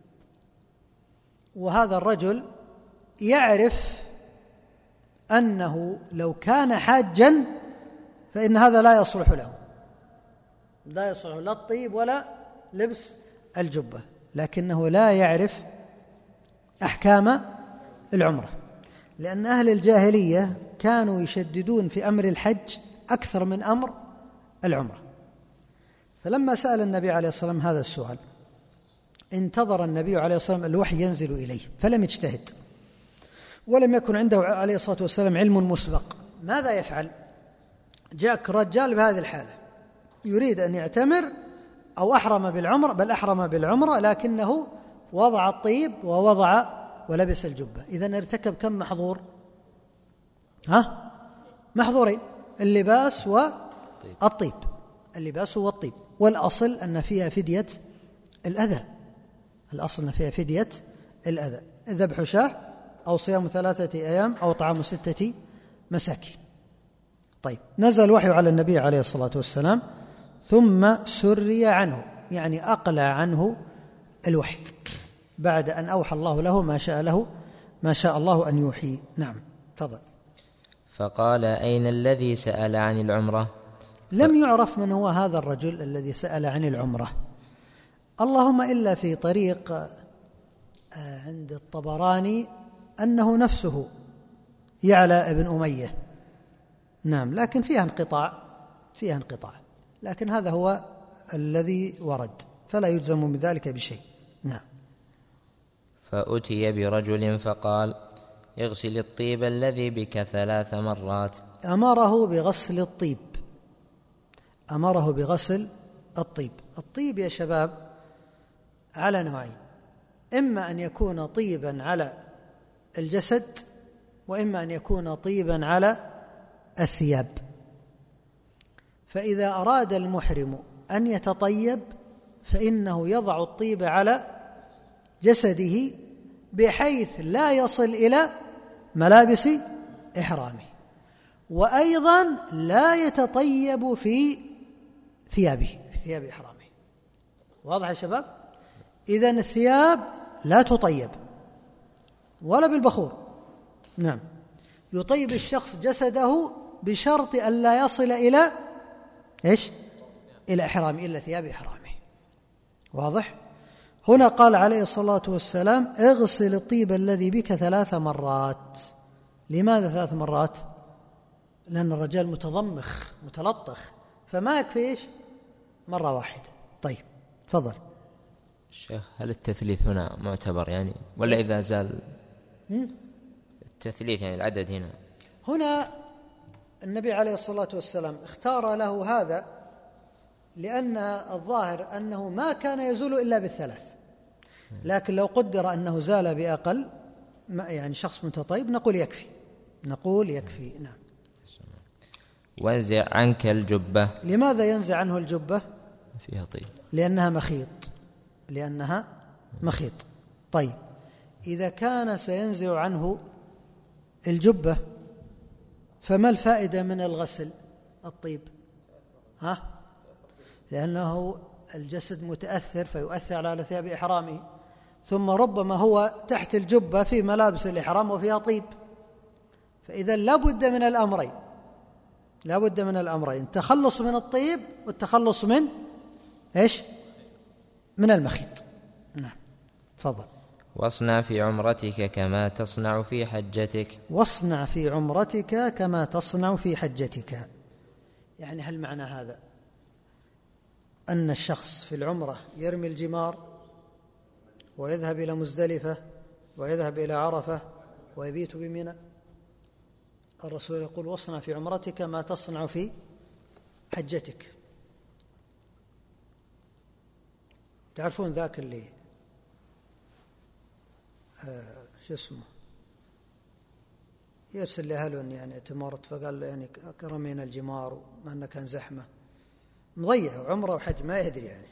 وهذا الرجل يعرف أنه لو كان حاجا فإن هذا لا يصلح له، لا يصلح لا الطيب ولا لبس الجبة، لكنه لا يعرف أحكام العمرة، لأن أهل الجاهلية كانوا يشددون في أمر الحج أكثر من أمر العمرة. فلما سأل النبي عليه الصلاة والسلام هذا السؤال، انتظر النبي عليه الصلاة والسلام الوحي ينزل إليه، فلم يجتهد، ولم يكن عنده عليه الصلاة والسلام علم مسبق. ماذا يفعل؟ جاءك رجال بهذه الحالة يريد أن يعتمر أو أحرم بالعمرة، بل أحرم بالعمرة، لكنه وضع الطيب ووضع ولبس الجبة. إذن ارتكب كم محظور؟ ها؟ محظورين، اللباس والطيب، اللباس والطيب. والأصل أن فيها فدية الأذى، الأصل أن فيها فدية الأذى، ذبح شاة أو صيام ثلاثة أيام أو طعام ستة مساكين. طيب، نزل الوحي على النبي عليه الصلاة والسلام ثم سري عنه، يعني أقلع عنه الوحي بعد أن أوحى الله له ما شاء له ما شاء الله أن يوحي. نعم، تفضل. فقال: أين الذي سأل عن العمرة؟ لم يعرف من هو هذا الرجل الذي سأل عن العمرة، اللهم إلا في طريق عند الطبراني أنه نفسه يعلى ابن أمية. نعم، لكن فيها انقطاع فيها انقطاع لكن هذا هو الذي ورد، فلا يجزم من ذلك بشيء. نعم. فأتي برجل فقال: اغسل الطيب الذي بك ثلاث مرات. أمره بغسل الطيب، أمره بغسل الطيب. الطيب يا شباب على نوعين، إما أن يكون طيبا على الجسد، وإما أن يكون طيبا على الثياب. فإذا أراد المحرم أن يتطيب فإنه يضع الطيب على جسده بحيث لا يصل إلى ملابس إحرامه، وأيضا لا يتطيب في ثيابه في ثياب إحرامه. واضح يا شباب؟ إذن الثياب لا تطيب ولا بالبخور. نعم، يطيب الشخص جسده بشرط أن لا يصل إلى إيش؟ إلى إحرامه، إلا ثياب إحرامه. واضح؟ هنا قال عليه الصلاة والسلام: اغسل الطيب الذي بك ثلاث مرات. لماذا ثلاث مرات؟ لأن الرجال متضمخ متلطخ، فما يكفي إيش؟ مرة واحدة. طيب، تفضل الشيخ. هل التثليث هنا معتبر يعني، ولا إذا زال التثليث يعني العدد هنا؟ هنا النبي عليه الصلاة والسلام اختار له هذا لأن الظاهر أنه ما كان يزول إلا بالثلاث، لكن لو قدر أنه زال بأقل يعني شخص متطيب نقول يكفي نقول يكفي نعم. وانزع عنك الجبة. لماذا ينزع عنه الجبة؟ فيها طيب. لأنها مخيط لأنها مخيط. طيب إذا كان سينزع عنه الجبة فما الفائدة من الغسل الطيب؟ ها؟ لأنه الجسد متأثر فيؤثر على ثياب إحرامه، ثم ربما هو تحت الجبة في ملابس الإحرام وفيها طيب، فإذا لا بد من الأمرين لا بد من الأمرين التخلص من الطيب والتخلص من إيش؟ من المخيط. نعم تفضل. واصنع في عمرتك كما تصنع في حجتك. واصنع في عمرتك كما تصنع في حجتك، يعني هل معنى هذا أن الشخص في العمرة يرمي الجمار ويذهب إلى مزدلفة ويذهب إلى عرفة ويبيت بمنى؟ الرسول يقول واصنع في عمرتك ما تصنع في حجتك. تعرفون ذاك اللي آه شو اسمه يرسل لأهله يعني اعتمرت فقال له يعني رمينا الجمار وما أنه كان زحمة، مضيع عمره وحج ما يدري يعني.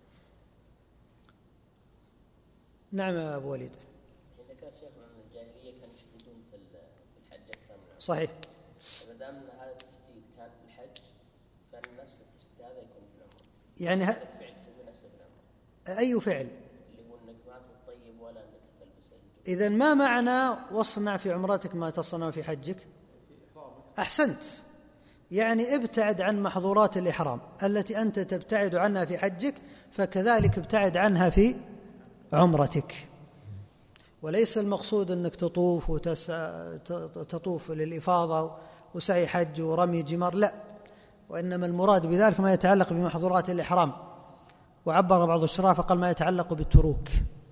نعم يا أبو وليد. ذكرت شيخ أن الجاهلية كانوا يشددون في الحج أكثر من صحيح. فما دام أن هذا التشديد كان في الحج فإن نفس التشديد هذا يكون في العمرة. يعني ه... الفعل تسوي نفسه في العمرة. أي فعل؟ اللي هو أنك ما تطيب ولا أنك تلبس. إذن ما معنى واصنع في عمرتك ما تصنع في حجك؟ أحسنت، يعني ابتعد عن محظورات الإحرام التي أنت تبتعد عنها في حجك، فكذلك ابتعد عنها في عمرتك. وليس المقصود أنك تطوف وتسعى تطوف للإفاضة وسعي حج ورمي جمار، لا، وإنما المراد بذلك ما يتعلق بمحظورات الإحرام. وعبر بعض الشراح فقال ما يتعلق بالتروك.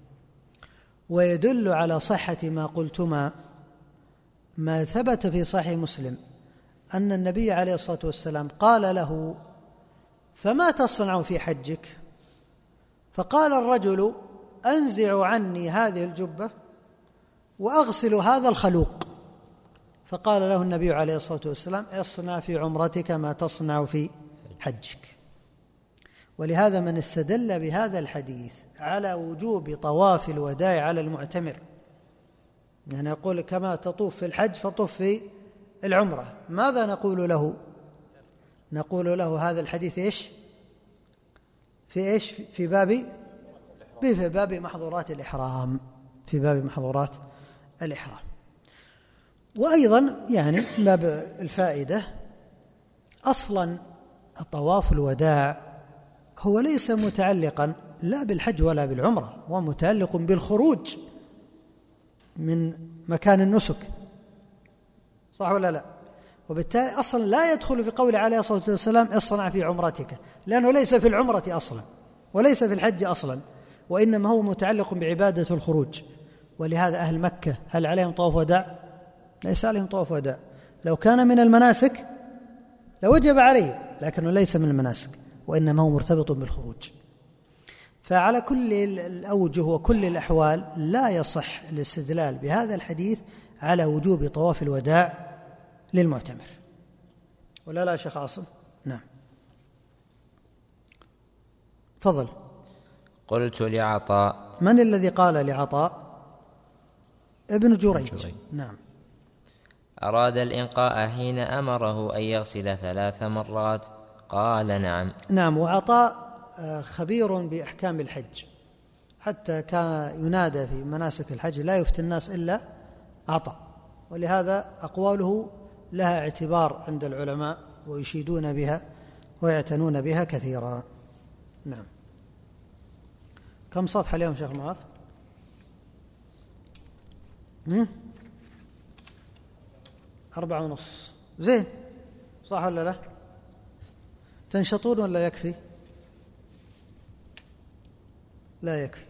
ويدل على صحة ما قلتما ما ثبت في صحيح مسلم أن النبي عليه الصلاة والسلام قال له فما تصنع في حجك؟ فقال الرجل أنزع عني هذه الجبة وأغسل هذا الخلوق. فقال له النبي عليه الصلاة والسلام اصنع في عمرتك ما تصنع في حجك. ولهذا من استدل بهذا الحديث على وجوب طواف الوداع على المعتمر، يعني يقول كما تطوف في الحج فطوف في العمرة، ماذا نقول له؟ نقول له هذا الحديث إيش؟ في إيش؟ في باب في باب محظورات الإحرام في باب محظورات الإحرام. وأيضا يعني باب الفائدة أصلا طواف الوداع هو ليس متعلقا لا بالحج ولا بالعمرة، هو متعلق بالخروج من مكان النسك، صح ولا لا؟ وبالتالي أصلا لا يدخل في قول عليه الصلاة والسلام اصنع في عمرتك، لأنه ليس في العمرة أصلا وليس في الحج أصلا، وإنما هو متعلق بعبادة الخروج. ولهذا أهل مكة هل عليهم طواف وداع؟ ليس عليهم طواف وداع. لو كان من المناسك لوجب عليه، لكنه ليس من المناسك وإنما هو مرتبط بالخروج. فعلى كل الأوجه وكل الأحوال لا يصح الاستدلال بهذا الحديث على وجوب طواف الوداع للمعتمر، ولا لا شيخ عاصم؟ نعم فضل. قلت لعطاء. من الذي قال لعطاء؟ ابن جريج. جريج. نعم. أراد الإنقاء حين أمره أن يغسل ثلاث مرات؟ قال نعم. نعم. وعطاء خبير بأحكام الحج، حتى كان ينادى في مناسك الحج لا يفتي الناس إلا عطاء، ولهذا أقواله لها اعتبار عند العلماء ويشيدون بها ويعتنون بها كثيرا. نعم. كم صفحة اليوم شيخ معاذ؟ أربعة ونص. زين، صح ولا لا؟ تنشطون ولا يكفي؟ لا يكفي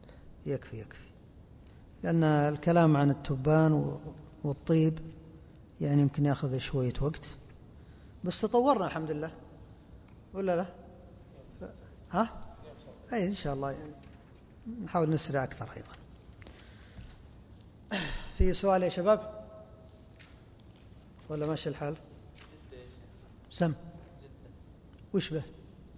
يكفي يكفي لأن الكلام عن التبان والطيب يعني يمكن يأخذ شوية وقت، بس تطورنا الحمد لله ولا لا؟ ها؟ أي إن شاء الله يعني نحاول نسرع أكثر أيضا. في سؤال يا شباب ولا ماشي الحال؟ سم وش به؟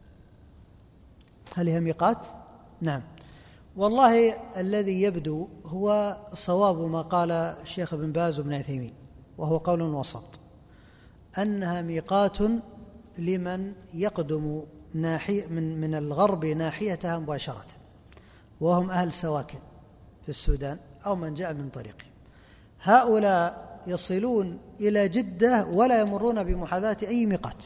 هل هي ميقات؟ نعم. والله الذي يبدو هو صواب ما قال الشيخ ابن باز وابن عثيمين، وهو قول وسط، أنها ميقات لمن يقدم ناحية من من الغرب ناحيتها مباشرة، وهم أهل سواكن في السودان أو من جاء من طريقه. هؤلاء يصلون إلى جدة ولا يمرون بمحاذاة أي ميقات،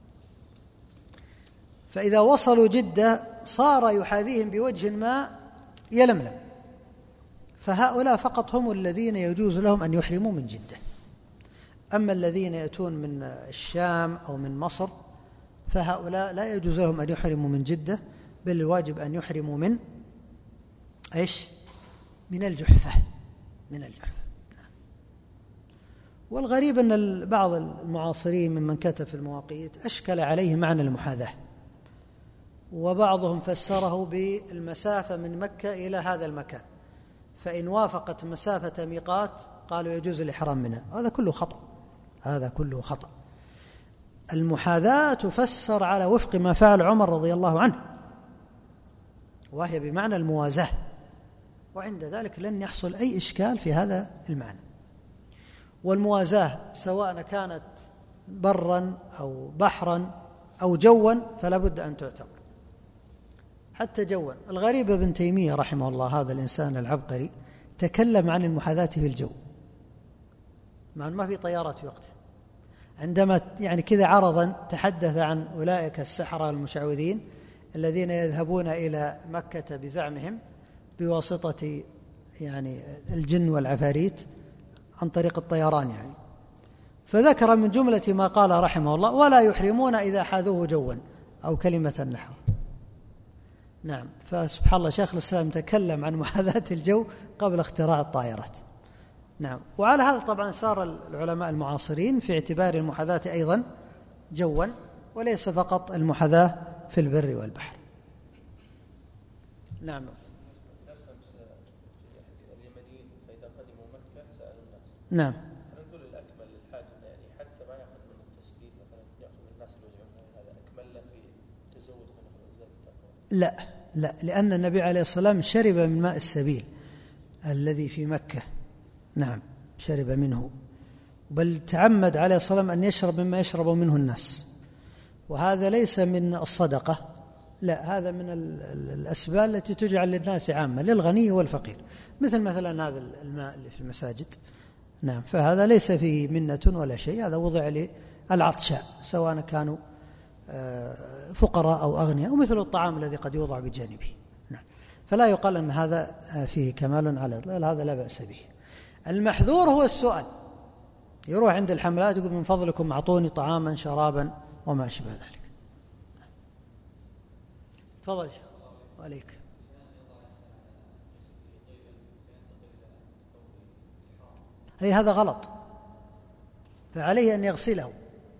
فإذا وصلوا جدة صار يحاذيهم بوجه ما يلملم، فهؤلاء فقط هم الذين يجوز لهم أن يحرموا من جدة. أما الذين يأتون من الشام أو من مصر فهؤلاء لا يجوز لهم أن يحرموا من جدة، بل الواجب أن يحرموا من إيش؟ من الجحفة، من الجحفة. والغريب أن بعض المعاصرين ممن كتب في المواقيت أشكل عليه معنى المحاذاة، وبعضهم فسره بالمسافة من مكة إلى هذا المكان، فإن وافقت مسافة ميقات قالوا يجوز الإحرام منها. هذا كله خطأ، هذا كله خطأ. المحاذاة تفسر على وفق ما فعل عمر رضي الله عنه، وهي بمعنى الموازاة، وعند ذلك لن يحصل أي إشكال في هذا المعنى. والموازاة سواء كانت برا أو بحرا أو جوا فلا بد أن تعتبر، حتى جوا. الغريب ابن تيمية رحمه الله هذا الإنسان العبقري تكلم عن المحاذاة في الجو، مع أن ما في طيارات في وقته، عندما يعني كذا عرضا تحدث عن أولئك السحرة المشعوذين الذين يذهبون إلى مكة بزعمهم بواسطة يعني الجن والعفاريت عن طريق الطيران يعني. فذكر من جملة ما قال رحمه الله: ولا يحرمون إذا حاذوه جوا، أو كلمة نحو. نعم. فسبحان الله شيخ الإسلام تكلم عن محاذاة الجو قبل اختراع الطائرات. نعم. وعلى هذا طبعا صار العلماء المعاصرين في اعتبار المحاذاة أيضا جوا، وليس فقط المحاذاة في البر والبحر. نعم. نعم. نقول الأكمل للحاج يعني حتى ما يأخذ من التسبيح مثلا، يأخذ الناس اللي يوجعون هذا أكمل له في تزود من. لا لا، لأن النبي عليه الصلاة والسلام شرب من ماء السبيل الذي في مكة. نعم، شرب منه، بل تعمد عليه الصلاة والسلام أن يشرب مما يشرب منه الناس، وهذا ليس من الصدقة، لا، هذا من الأسباب التي تجعل للناس عامة، للغني والفقير، مثل مثلا هذا الماء اللي في المساجد. نعم. فهذا ليس فيه منة ولا شيء، هذا وضع للعطشاء سواء كانوا فقراء أو أغنياء، ومثل الطعام الذي قد يوضع بجانبه. نعم. فلا يقال أن هذا فيه كمال على الإطلاق، هذا لا بأس به. المحذور هو السؤال، يروح عند الحملات يقول: من فضلكم أعطوني طعاما شرابا وما أشبه ذلك. تفضل شيخ. وعليك. هي هذا غلط، فعليه أن يغسله.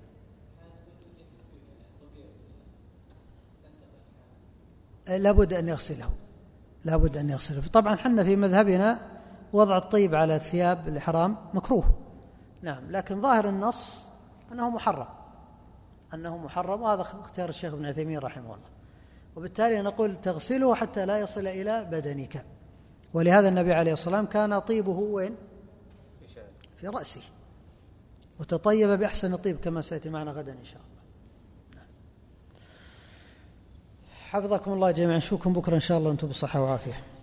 لابد أن يغسله، لابد أن يغسله. طبعا حنا في مذهبنا وضع الطيب على الثياب الإحرام مكروه. نعم. لكن ظاهر النص أنه محرم، أنه محرم، وهذا اختيار الشيخ ابن عثيمين رحمه الله. وبالتالي نقول تغسله حتى لا يصل إلى بدنك. ولهذا النبي عليه الصلاة والسلام كان طيبه وين؟ في رأسه، وتطيب بأحسن طيب كما سيأتي معنا غدا إن شاء الله. حفظكم الله جميعا، نشوفكم بكرة إن شاء الله وأنتم بصحة وعافية.